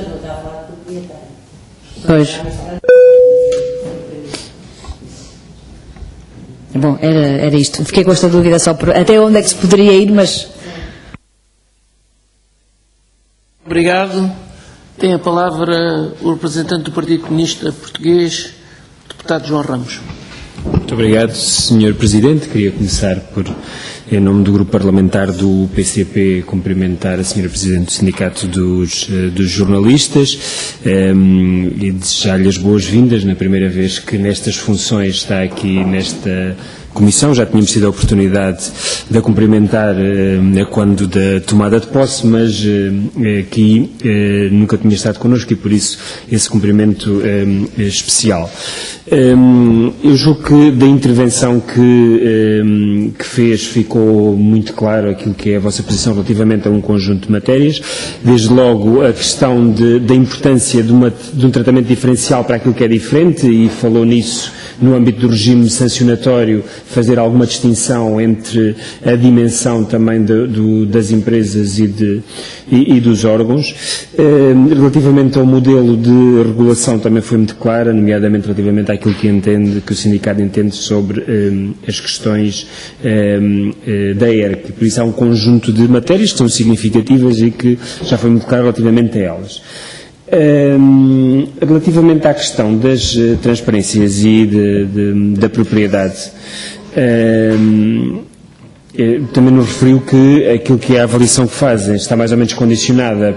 Pois. Bom, era isto. Fiquei com esta dúvida só por até onde é que se poderia ir, mas... Obrigado. Tem a palavra o representante do Partido Comunista Português, deputado João Ramos. Muito obrigado, Sr. Presidente. Queria começar por, em nome do Grupo Parlamentar do PCP, cumprimentar a Sra. Presidente do Sindicato dos Jornalistas e desejar-lhe as boas-vindas na primeira vez que nestas funções está aqui nesta Comissão. Já tínhamos tido a oportunidade de a cumprimentar quando da tomada de posse, mas aqui nunca tinha estado connosco e por isso esse cumprimento especial. Eu julgo que da intervenção que fez ficou muito claro aquilo que é a vossa posição relativamente a um conjunto de matérias, desde logo a questão da importância de um tratamento diferencial para aquilo que é diferente e falou nisso no âmbito do regime sancionatório, fazer alguma distinção entre a dimensão também das empresas e dos órgãos. Relativamente ao modelo de regulação também foi muito clara, nomeadamente relativamente àquilo que o sindicato entende sobre as questões da ERC. Por isso há um conjunto de matérias que são significativas e que já foi muito claro relativamente a elas. Relativamente à questão das transparências e da propriedade, também nos referiu que aquilo que é a avaliação que fazem está mais ou menos condicionada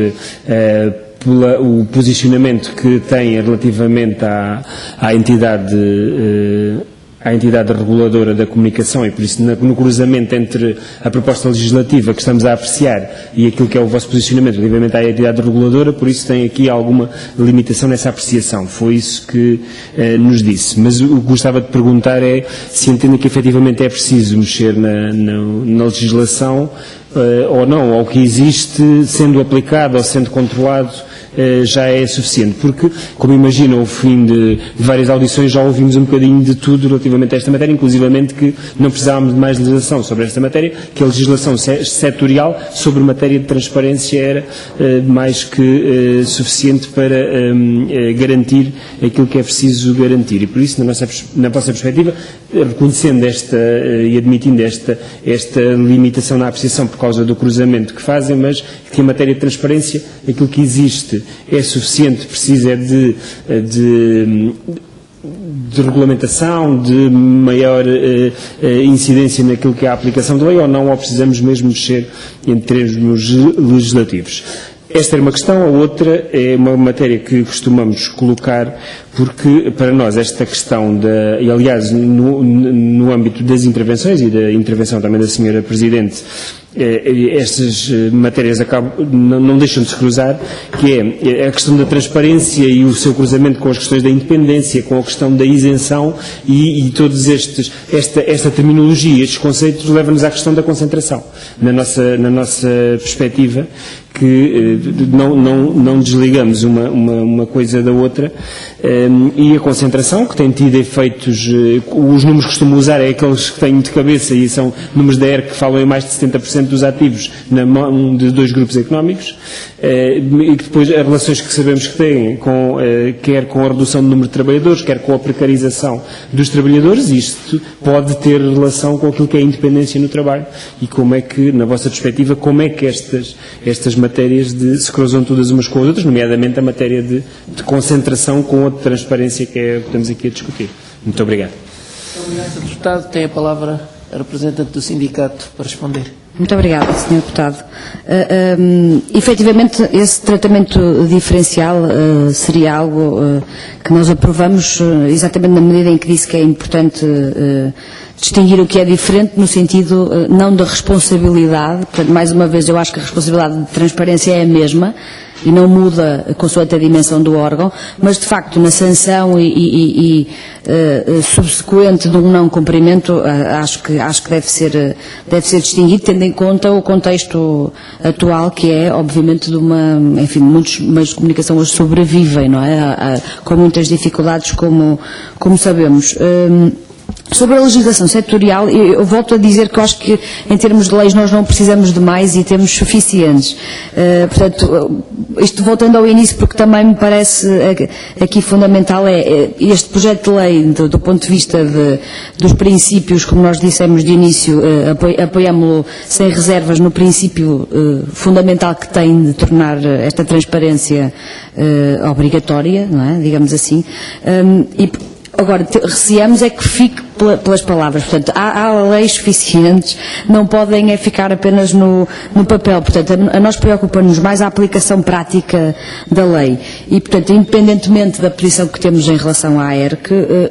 pelo posicionamento que têm relativamente à entidade reguladora da comunicação e por isso no cruzamento entre a proposta legislativa que estamos a apreciar e aquilo que é o vosso posicionamento relativamente à entidade reguladora, por isso tem aqui alguma limitação nessa apreciação. Foi isso que nos disse. Mas o que gostava de perguntar é se entendem que efetivamente é preciso mexer na legislação ou não, ou que existe, sendo aplicado ou sendo controlado, já é suficiente, porque, como imaginam, ao fim de várias audições já ouvimos um bocadinho de tudo relativamente a esta matéria, inclusivamente que não precisávamos de mais legislação sobre esta matéria, que a legislação setorial sobre matéria de transparência era mais que suficiente para garantir aquilo que é preciso garantir. E por isso, na vossa perspectiva, reconhecendo e admitindo esta limitação na apreciação por causa do cruzamento que fazem, mas que em matéria de transparência aquilo que existe é suficiente, precisa de de regulamentação, de maior incidência naquilo que é a aplicação da lei, ou não, ou precisamos mesmo mexer em termos legislativos. Esta é uma questão, a outra é uma matéria que costumamos colocar, porque para nós esta questão, e aliás no âmbito das intervenções e da intervenção também da Sra. Presidente, estas matérias não deixam de se cruzar, que é a questão da transparência e o seu cruzamento com as questões da independência, com a questão da isenção e todos esta terminologia, estes conceitos levam-nos à questão da concentração. Na nossa perspectiva, que não desligamos uma coisa da outra, e a concentração, que tem tido efeitos, os números que costumo usar é aqueles que tenho de cabeça e são números da ERC que falam em mais de 70% dos ativos na mão de 2 grupos económicos, e que depois as relações que sabemos que têm, quer com a redução do número de trabalhadores, quer com a precarização dos trabalhadores, isto pode ter relação com aquilo que é a independência no trabalho, e como é que, na vossa perspectiva, como é que estas matérias se cruzam todas umas com as outras, nomeadamente a matéria de concentração com a transparência que é o que estamos aqui a discutir. Muito obrigado. Sr. Deputado, tem a palavra a representante do sindicato para responder. Muito obrigada, Sr. Deputado. Efetivamente, esse tratamento diferencial seria algo que nós aprovamos exatamente na medida em que disse que é importante distinguir o que é diferente no sentido não da responsabilidade. Portanto, mais uma vez, eu acho que a responsabilidade de transparência é a mesma e não muda consoante a dimensão do órgão, mas de facto na sanção e subsequente de um não cumprimento acho que deve ser distinguido, tendo em conta o contexto atual, que é obviamente de muitos meios de comunicação hoje sobrevivem, não é? Com muitas dificuldades, como sabemos. Sobre a legislação setorial, eu volto a dizer que eu acho que em termos de leis nós não precisamos de mais e temos suficientes. Portanto, isto voltando ao início, porque também me parece aqui fundamental este projeto de lei, do ponto de vista dos princípios, como nós dissemos de início, apoiámo-lo sem reservas no princípio fundamental que tem de tornar esta transparência obrigatória, não é? Digamos assim. Agora, receamos é que fique pelas palavras. Portanto, há leis suficientes, não podem ficar apenas no papel. Portanto, a nós preocupa-nos mais a aplicação prática da lei. E, portanto, independentemente da posição que temos em relação à ERC,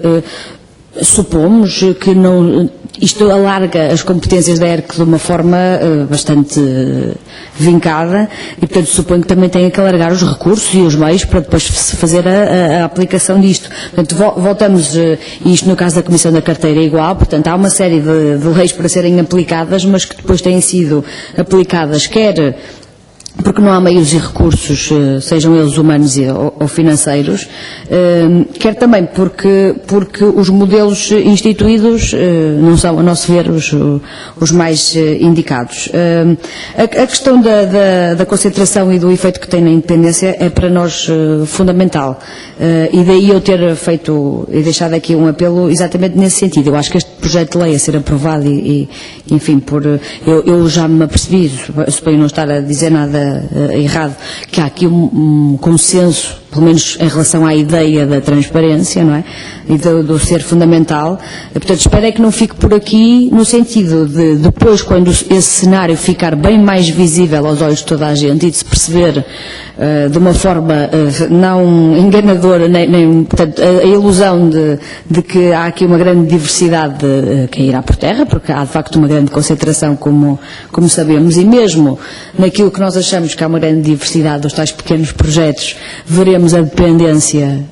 supomos que isto alarga as competências da ERC de uma forma bastante vincada e, portanto, suponho que também tem que alargar os recursos e os meios para depois se fazer a aplicação disto. Portanto, voltamos, e isto no caso da Comissão da Carteira é igual, portanto, há uma série de leis para serem aplicadas, mas que depois têm sido aplicadas, quer porque não há meios e recursos, sejam eles humanos ou financeiros, quer também porque os modelos instituídos não são, a nosso ver, os mais indicados. A questão da concentração e do efeito que tem na independência é para nós fundamental, e daí eu ter feito e deixado aqui um apelo exatamente nesse sentido. Eu acho que este projeto de lei a ser aprovado enfim, eu já me apercebi, suponho não estar a dizer nada errado, que há aqui um consenso, pelo menos em relação à ideia da transparência, não é? E do ser fundamental. Portanto, espero é que não fique por aqui, no sentido de depois, quando esse cenário ficar bem mais visível aos olhos de toda a gente e de se perceber de uma forma não enganadora, portanto, a ilusão de que há aqui uma grande diversidade de quem irá por terra, porque há de facto uma grande concentração, como sabemos, e mesmo naquilo que nós achamos que há uma grande diversidade dos tais pequenos projetos, veremos a dependência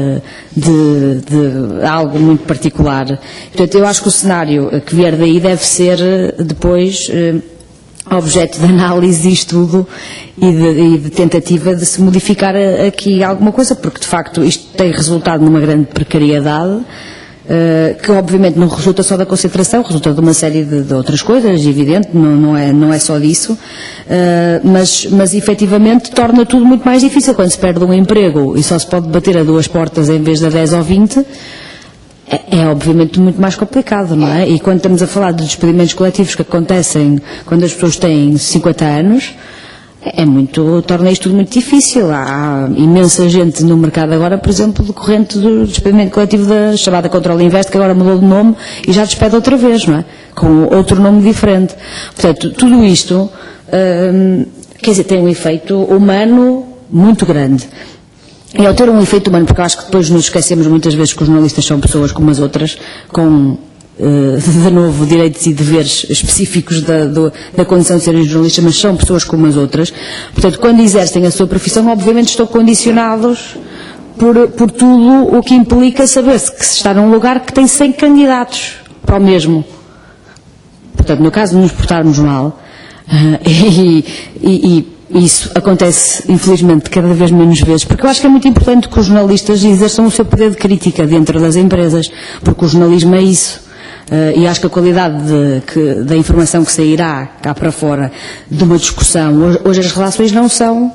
de algo muito particular. Portanto, eu acho que o cenário que vier daí deve ser depois objeto de análise e estudo e de tentativa de se modificar aqui alguma coisa, porque de facto isto tem resultado numa grande precariedade, que obviamente não resulta só da concentração, resulta de uma série de outras coisas, evidente, não é só disso, mas efetivamente torna tudo muito mais difícil. Quando se perde um emprego e só se pode bater a 2 portas em vez de a 10 ou 20, é obviamente muito mais complicado, não é? E quando estamos a falar de despedimentos coletivos que acontecem quando as pessoas têm 50 anos, torna isto tudo muito difícil. Há imensa gente no mercado agora, por exemplo, decorrente do despedimento coletivo da chamada Control Invest, que agora mudou de nome e já despede outra vez, não é? Com outro nome diferente. Portanto, tudo isto, quer dizer, tem um efeito humano muito grande. E ao ter um efeito humano, porque eu acho que depois nos esquecemos muitas vezes que os jornalistas são pessoas como as outras, com, de novo, direitos e deveres específicos da condição de serem jornalistas, mas são pessoas como as outras. Portanto, quando exercem a sua profissão, obviamente estão condicionados por tudo o que implica saber-se que se está num lugar que tem 100 candidatos para o mesmo. Portanto, no caso de nos portarmos mal, isso acontece, infelizmente, cada vez menos vezes, porque eu acho que é muito importante que os jornalistas exerçam o seu poder de crítica dentro das empresas, porque o jornalismo é isso. E acho que a qualidade da informação que sairá cá para fora de uma discussão, hoje as relações não são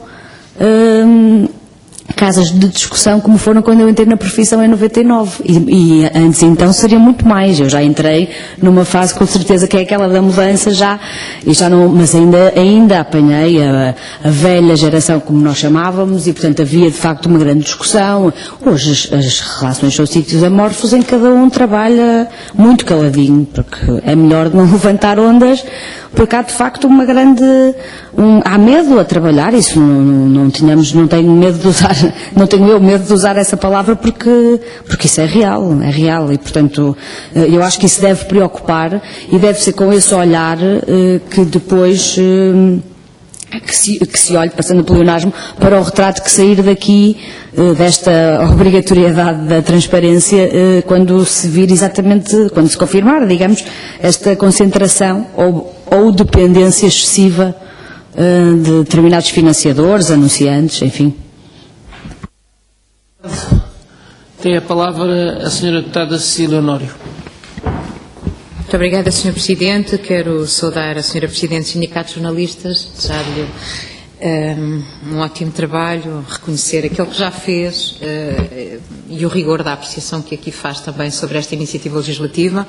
casas de discussão como foram quando eu entrei na profissão em 99 e antes então seria muito mais. Eu já entrei numa fase com certeza que é aquela da mudança mas ainda apanhei a velha geração, como nós chamávamos, e portanto havia de facto uma grande discussão. Hoje as relações são sítios amorfos em que cada um trabalha muito caladinho, porque é melhor não levantar ondas, porque há de facto uma grande há medo a trabalhar. Isso não tenho medo de usar, não tenho eu medo de usar essa palavra, porque isso é real e portanto eu acho que isso deve preocupar e deve ser com esse olhar que depois que se olhe, passando pelo pleonasmo, para o retrato que sair daqui desta obrigatoriedade da transparência quando se vir exatamente, quando se confirmar, digamos, esta concentração ou dependência excessiva de determinados financiadores, anunciantes, enfim. Tem a palavra a Sra. Deputada Cecília Honório. Muito obrigada, Sr. Presidente. Quero saudar a Sra. Presidente dos Sindicatos de Jornalistas, desejar-lhe um ótimo trabalho, reconhecer aquilo que já fez e o rigor da apreciação que aqui faz também sobre esta iniciativa legislativa.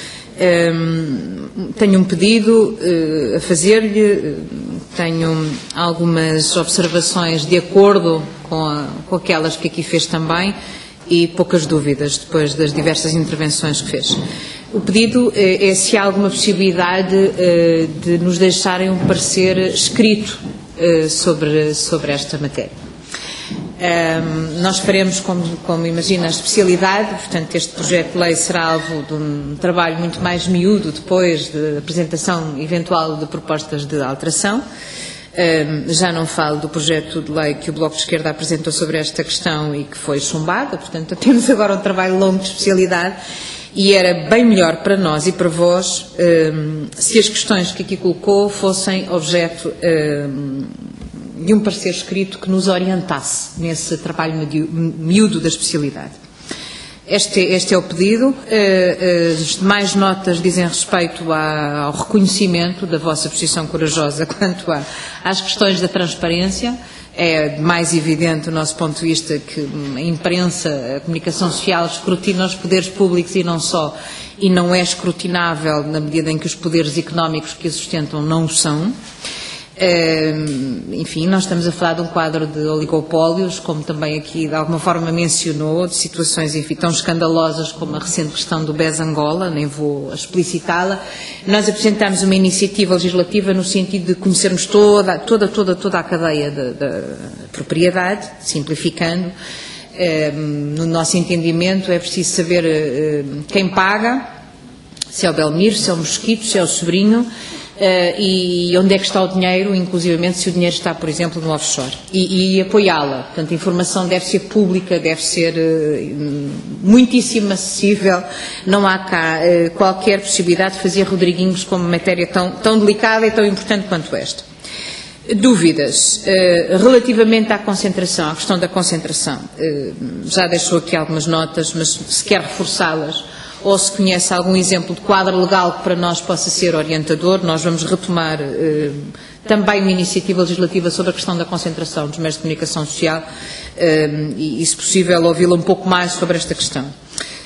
Tenho um pedido a fazer-lhe, tenho algumas observações de acordo com aquelas que aqui fez também e poucas dúvidas depois das diversas intervenções que fez. O pedido é se há alguma possibilidade de nos deixarem um parecer escrito sobre esta matéria. Nós faremos, como imagina, a especialidade, portanto este projeto de lei será alvo de um trabalho muito mais miúdo depois da apresentação eventual de propostas de alteração. Já não falo do projeto de lei que o Bloco de Esquerda apresentou sobre esta questão e que foi chumbado, portanto temos agora um trabalho longo de especialidade e era bem melhor para nós e para vós se as questões que aqui colocou fossem objeto de um parecer escrito que nos orientasse nesse trabalho miúdo da especialidade. Este é o pedido. As demais notas dizem respeito ao reconhecimento da vossa posição corajosa quanto às questões da transparência. É mais evidente, do nosso ponto de vista, que a imprensa, a comunicação social escrutina os poderes públicos e não só, e não é escrutinável na medida em que os poderes económicos que a sustentam não o são. Enfim, nós estamos a falar de um quadro de oligopólios, como também aqui de alguma forma mencionou, de situações enfim, tão escandalosas como a recente questão do BES Angola, nem vou explicitá-la. Nós apresentámos uma iniciativa legislativa no sentido de conhecermos toda a cadeia da propriedade, simplificando. No nosso entendimento é preciso saber quem paga, se é o Belmiro, se é o Mosquito, se é o Sobrinho, e onde é que está o dinheiro, inclusivamente se o dinheiro está, por exemplo, no offshore, e apoiá-la. Portanto, a informação deve ser pública, deve ser muitíssimo acessível, não há cá qualquer possibilidade de fazer Rodriguinhos com uma matéria tão delicada e tão importante quanto esta. Dúvidas relativamente à concentração, à questão da concentração, já deixou aqui algumas notas, mas se quer reforçá-las, ou se conhece algum exemplo de quadro legal que para nós possa ser orientador, nós vamos retomar também uma iniciativa legislativa sobre a questão da concentração dos meios de comunicação social e, se possível, ouvi-la um pouco mais sobre esta questão.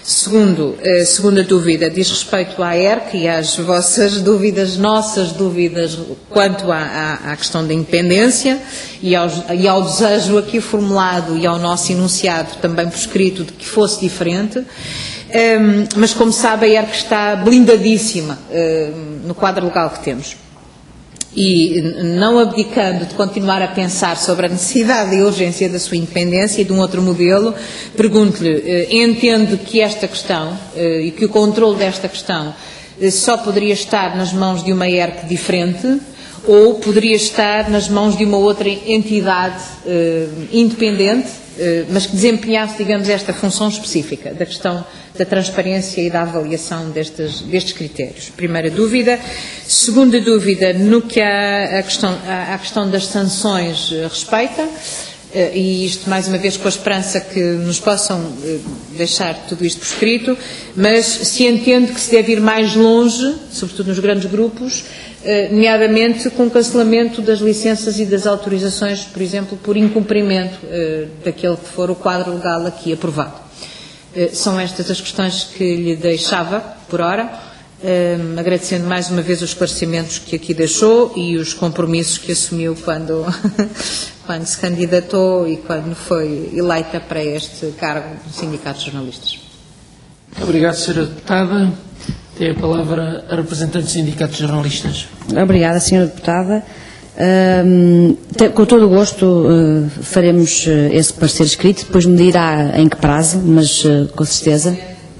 Segunda dúvida diz respeito à ERC e às vossas dúvidas, nossas dúvidas quanto à questão da independência e ao desejo aqui formulado e ao nosso enunciado também por escrito de que fosse diferente. Mas, como sabe, a ERC está blindadíssima no quadro legal que temos. E, não abdicando de continuar a pensar sobre a necessidade e a urgência da sua independência e de um outro modelo, pergunto-lhe, entende que esta questão e que o controle desta questão só poderia estar nas mãos de uma ERC diferente ou poderia estar nas mãos de uma outra entidade independente, mas que desempenhasse, digamos, esta função específica da questão da transparência e da avaliação destes critérios? Primeira dúvida. Segunda dúvida, no que à questão das sanções respeita, e isto mais uma vez com a esperança que nos possam deixar tudo isto por escrito, mas se entende que se deve ir mais longe, sobretudo nos grandes grupos, nomeadamente com o cancelamento das licenças e das autorizações, por exemplo, por incumprimento daquele que for o quadro legal aqui aprovado. São estas as questões que lhe deixava, por hora, agradecendo mais uma vez os esclarecimentos que aqui deixou e os compromissos que assumiu quando se candidatou e quando foi eleita para este cargo do Sindicato de Jornalistas. Obrigado, Sra. Deputada. Tem a palavra a representante do Sindicato de Jornalistas. Obrigada, Sra. Deputada. Com todo o gosto faremos esse parecer escrito, depois me dirá em que prazo, mas com certeza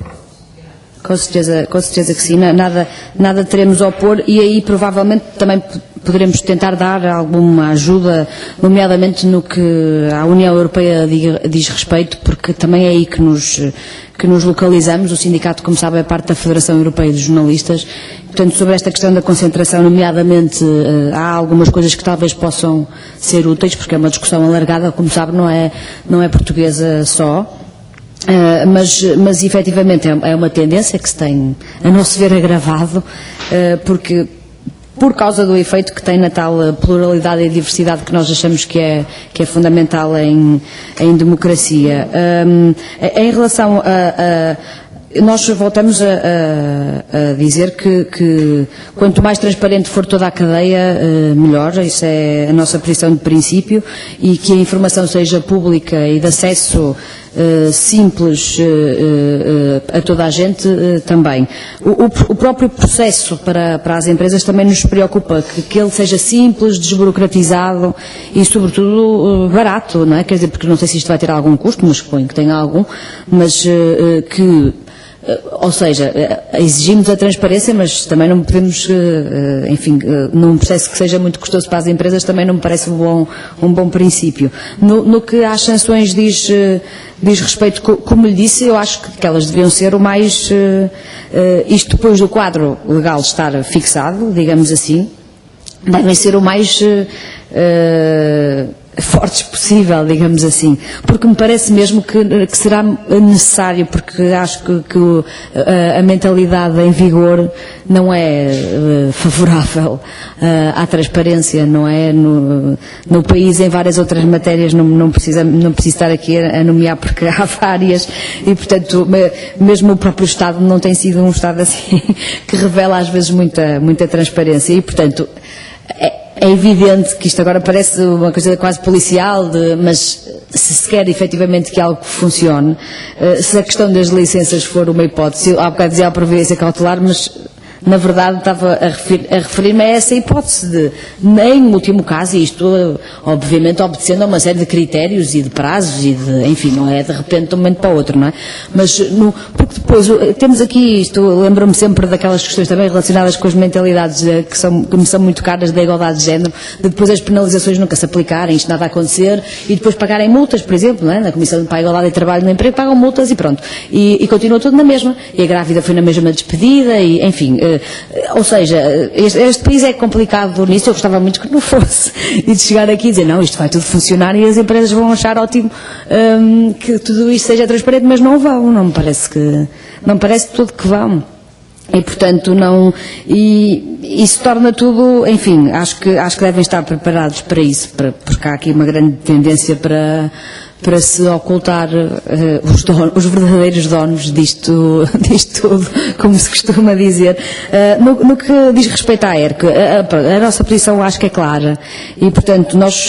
que sim, nada teremos a opor, e aí provavelmente também poderemos tentar dar alguma ajuda, nomeadamente no que a União Europeia diz respeito, porque também é aí que nos localizamos. O sindicato, como sabe, é parte da Federação Europeia de Jornalistas. Portanto, sobre esta questão da concentração, nomeadamente, há algumas coisas que talvez possam ser úteis, porque é uma discussão alargada, como sabe, não é portuguesa só. Mas efetivamente é uma tendência que se tem a não se ver agravado, porque por causa do efeito que tem na tal pluralidade e diversidade que nós achamos que é fundamental em democracia. Em relação nós voltamos a dizer que quanto mais transparente for toda a cadeia, melhor. Isso é a nossa posição de princípio, e que a informação seja pública e de acesso simples a toda a gente também. O próprio processo para as empresas também nos preocupa, que ele seja simples, desburocratizado e, sobretudo, barato, não é? Quer dizer, porque não sei se isto vai ter algum custo, mas suponho que tenha algum, mas ou seja, exigimos a transparência, mas também não podemos, enfim, num processo que seja muito custoso para as empresas, também não me parece um bom princípio. No que às sanções diz respeito, como lhe disse, eu acho que elas deviam ser o mais, isto depois do quadro legal estar fixado, digamos assim, devem ser o mais fortes possível, digamos assim, porque me parece mesmo que será necessário, porque acho que a mentalidade em vigor não é favorável à transparência, não é? No país, em várias outras matérias, não preciso estar aqui a nomear, porque há várias, e portanto mesmo o próprio Estado não tem sido um Estado assim que revela às vezes muita transparência, e portanto é evidente que isto agora parece uma coisa quase policial, mas se quer efetivamente que algo funcione, se a questão das licenças for uma hipótese, há bocado dizia a providência cautelar, mas na verdade estava a referir-me a essa hipótese de, em último caso, e isto obviamente obedecendo a uma série de critérios e de prazos e de, enfim, não é de repente de um momento para o outro, não é? Mas, porque depois temos aqui isto, lembro-me sempre daquelas questões também relacionadas com as mentalidades que me são muito caras da igualdade de género, de depois as penalizações nunca se aplicarem, isto nada a acontecer, e depois pagarem multas, por exemplo, não é? Na Comissão para a Igualdade e Trabalho no Emprego pagam multas e pronto, e continua tudo na mesma, e a grávida foi na mesma despedida, e enfim, ou seja, este país é complicado nisso, eu gostava muito que não fosse, e de chegar aqui e dizer, não, isto vai tudo funcionar e as empresas vão achar ótimo que tudo isto seja transparente, mas não vão, não me parece de tudo que vão. E portanto e isso torna tudo, enfim, acho que devem estar preparados para isso, porque há aqui uma grande tendência para para se ocultar os verdadeiros donos disto tudo, como se costuma dizer. No que diz respeito à ERC, a nossa posição acho que é clara e, portanto, nós,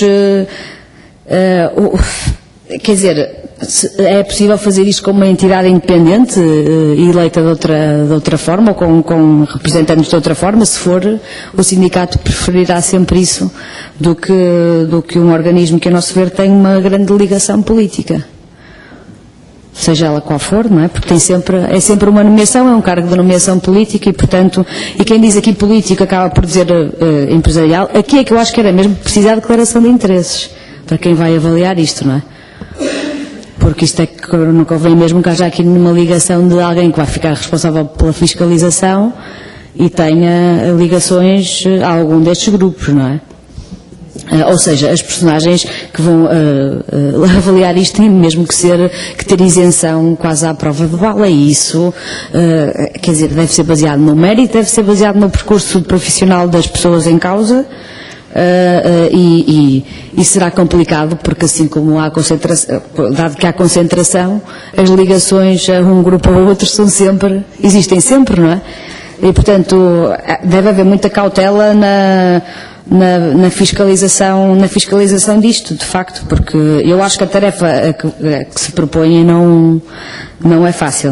quer dizer, é possível fazer isto com uma entidade independente, eleita de outra forma, ou com representantes de outra forma. Se for, o sindicato preferirá sempre isso do que um organismo que, a nosso ver, tem uma grande ligação política. Seja ela qual for, não é? Porque é sempre uma nomeação, é um cargo de nomeação política e, portanto, e quem diz aqui político acaba por dizer empresarial. Aqui é que eu acho que era mesmo precisar de declaração de interesses, para quem vai avaliar isto, não é? Porque isto é que não convém mesmo que haja aqui nenhuma ligação de alguém que vai ficar responsável pela fiscalização e tenha ligações a algum destes grupos, não é? Ou seja, as personagens que vão avaliar isto têm mesmo que ter isenção quase à prova de bala, e isso, quer dizer, deve ser baseado no mérito, deve ser baseado no percurso profissional das pessoas em causa. E será complicado, porque assim como há concentração, dado que há concentração, as ligações a um grupo ou a outro existem sempre, não é? E, portanto, deve haver muita cautela na fiscalização disto, de facto, porque eu acho que a tarefa que se propõe não é fácil.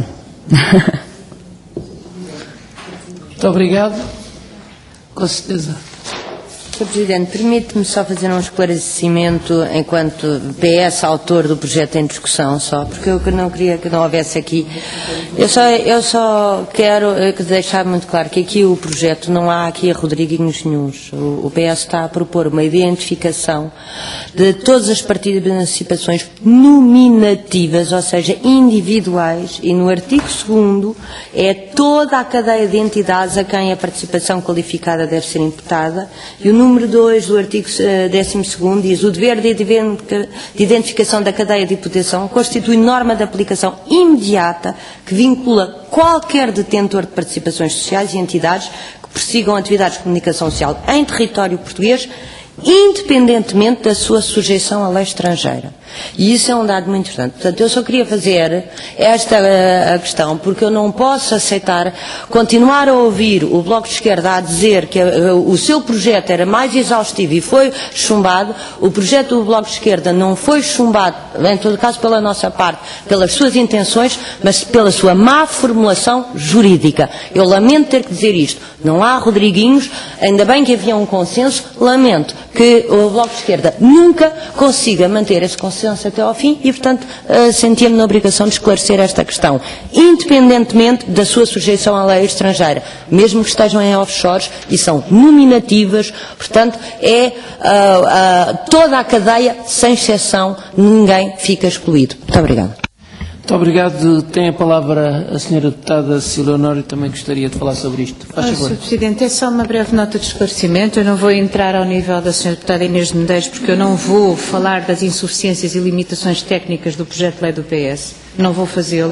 Muito obrigado. Com certeza. Sr. Presidente, permite-me só fazer um esclarecimento enquanto PS autor do projeto em discussão, só, porque eu não queria que não houvesse aqui. Eu só quero deixar muito claro que aqui o projeto não há aqui Rodriguinhos nenhuns. O PS está a propor uma identificação de todas as participações nominativas, ou seja, individuais, e no artigo 2º é toda a cadeia de entidades a quem a participação qualificada deve ser imputada, e o número 2 do artigo 12º diz: o dever de identificação da cadeia de imputação constitui norma de aplicação imediata que vincula qualquer detentor de participações sociais e entidades que persigam atividades de comunicação social em território português, independentemente da sua sujeição à lei estrangeira. E isso é um dado muito importante. Portanto, eu só queria fazer esta a questão, porque eu não posso aceitar continuar a ouvir o Bloco de Esquerda a dizer que o seu projeto era mais exaustivo e foi chumbado. O projeto do Bloco de Esquerda não foi chumbado, em todo caso pela nossa parte, pelas suas intenções, mas pela sua má formulação jurídica. Eu lamento ter que dizer isto. Não há Rodriguinhos, ainda bem que havia um consenso, lamento que o Bloco de Esquerda nunca consiga manter esse consenso até ao fim e, portanto, sentia-me na obrigação de esclarecer esta questão, independentemente da sua sujeição à lei estrangeira, mesmo que estejam em offshores e são nominativas, portanto, é toda a cadeia, sem exceção, ninguém fica excluído. Muito obrigada. Muito obrigado. Tem a palavra a senhora deputada Cecília Honório, também gostaria de falar sobre isto. Faz favor. Sr. Presidente, é só uma breve nota de esclarecimento. Eu não vou entrar ao nível da senhora deputada Inês de Medeiros, porque eu não vou falar das insuficiências e limitações técnicas do projeto de lei do PS. Não vou fazê-lo.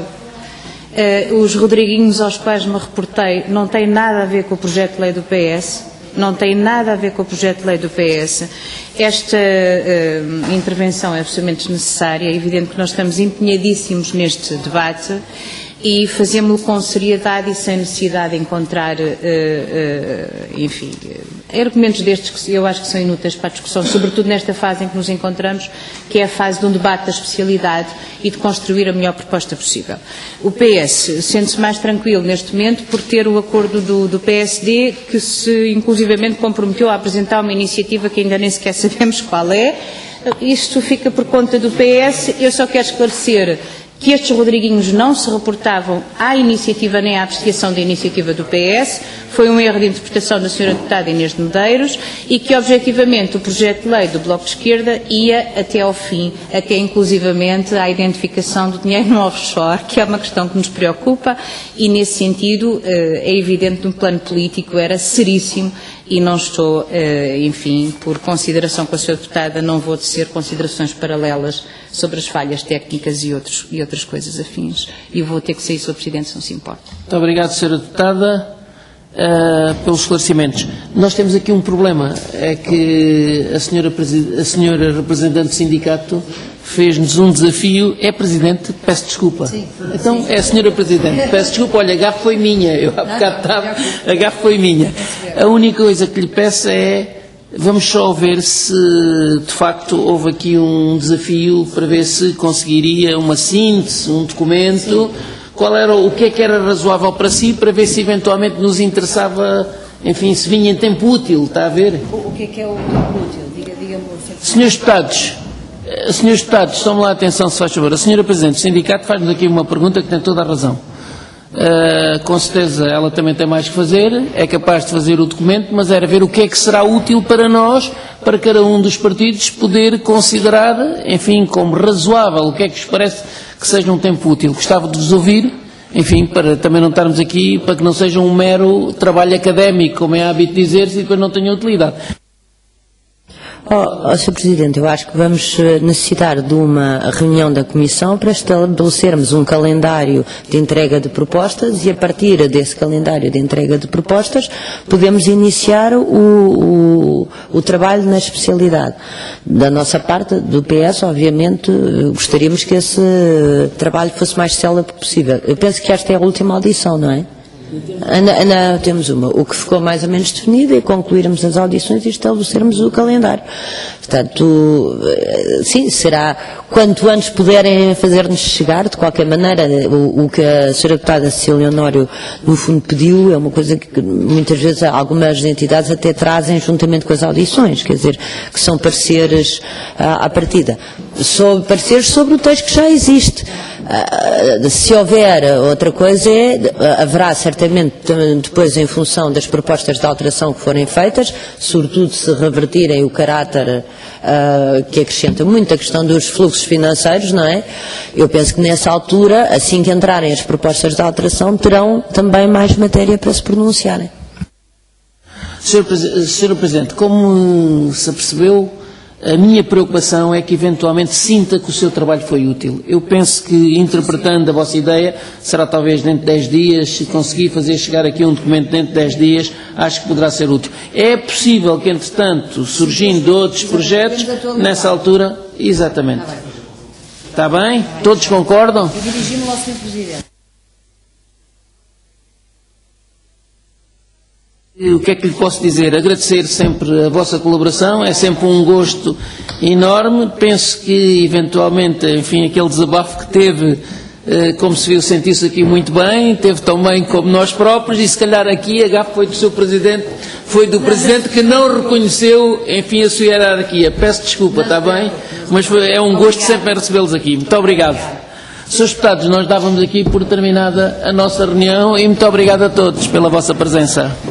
Os Rodriguinhos aos quais me reportei não têm nada a ver com o projeto de lei do PS. Não tem nada a ver com o projeto de lei do PS. Esta intervenção é absolutamente necessária. É evidente que nós estamos empenhadíssimos neste debate e fazemos-lo com seriedade e sem necessidade de encontrar, enfim, argumentos destes que eu acho que são inúteis para a discussão, sobretudo nesta fase em que nos encontramos, que é a fase de um debate da especialidade e de construir a melhor proposta possível. O PS sente-se mais tranquilo neste momento por ter o acordo do PSD, que se inclusivamente comprometeu a apresentar uma iniciativa que ainda nem sequer sabemos qual é. Isto fica por conta do PS. Eu só quero esclarecer que estes Rodriguinhos não se reportavam à iniciativa nem à apreciação da iniciativa do PS, foi um erro de interpretação da Sra. Deputada Inês de Medeiros, e que objetivamente o projeto de lei do Bloco de Esquerda ia até ao fim, até inclusivamente à identificação do dinheiro no offshore, que é uma questão que nos preocupa, e nesse sentido é evidente que no plano político era seríssimo. E não estou, enfim, por consideração com a Sra. Deputada, não vou tecer considerações paralelas sobre as falhas técnicas e outras coisas afins. E vou ter que sair, Sr. Presidente, se não se importa. Muito obrigado, Sra. Deputada. pelos esclarecimentos. Nós temos aqui um problema, é que a senhora representante do sindicato fez-nos um desafio. É Presidente? Peço desculpa. Sim, então, é a senhora Presidente. Peço desculpa, olha, a gafe foi minha. Eu há bocado estava, a gafe foi minha. A única coisa que lhe peço é, vamos só ver se de facto houve aqui um desafio para ver se conseguiria uma síntese, um documento. Sim. Qual era, o que era razoável para si, para ver se eventualmente nos interessava, enfim, se vinha em tempo útil, está a ver? O que é o tempo útil? Diga-me. Senhores deputados, tome lá atenção, se faz favor. A senhora Presidente do Sindicato faz-nos aqui uma pergunta que tem toda a razão. Com certeza ela também tem mais que fazer, é capaz de fazer o documento, mas era ver o que é que será útil para nós, para cada um dos partidos poder considerar, enfim, como razoável, o que é que vos parece que seja um tempo útil. Gostava de vos ouvir, enfim, para também não estarmos aqui, para que não seja um mero trabalho académico, como é hábito dizer-se, e depois não tenha utilidade. Sr. Presidente, eu acho que vamos necessitar de uma reunião da Comissão para estabelecermos um calendário de entrega de propostas e, a partir desse calendário de entrega de propostas, podemos iniciar o trabalho na especialidade. Da nossa parte, do PS, obviamente, gostaríamos que esse trabalho fosse mais célebre possível. Eu penso que esta é a última audição, não é? Ainda temos uma. O que ficou mais ou menos definido é concluirmos as audições e estabelecermos o calendário. Portanto, sim, será quanto antes puderem fazer-nos chegar, de qualquer maneira, o que a Sra. Deputada Cecília Honório no fundo pediu é uma coisa que muitas vezes algumas entidades até trazem juntamente com as audições, quer dizer, que são pareceres à partida. Pareceres sobre o texto que já existe. Se houver outra coisa, haverá certamente depois, em função das propostas de alteração que forem feitas, sobretudo se revertirem o caráter que acrescenta muito a questão dos fluxos financeiros, não é? Eu penso que nessa altura, assim que entrarem as propostas de alteração, terão também mais matéria para se pronunciarem. Sr. Presidente, como se apercebeu, a minha preocupação é que eventualmente sinta que o seu trabalho foi útil. Eu penso que, interpretando a vossa ideia, será talvez dentro de 10 dias, se conseguir fazer chegar aqui um documento dentro de 10 dias, acho que poderá ser útil. É possível que, entretanto, surgindo outros projetos, nessa altura, exatamente. Está bem? Todos concordam? Eu dirigi-me ao Sr. Presidente. O que é que lhe posso dizer? Agradecer sempre a vossa colaboração, é sempre um gosto enorme. Penso que, eventualmente, enfim, aquele desabafo que teve, como se viu, sentiu-se aqui muito bem, teve tão bem como nós próprios, e se calhar aqui a gafe foi do seu Presidente, foi do Presidente que não reconheceu, enfim, a sua hierarquia. Peço desculpa, está bem? Mas é um gosto sempre recebê-los aqui. Muito obrigado. Senhores deputados, nós dávamos aqui por terminada a nossa reunião e muito obrigado a todos pela vossa presença.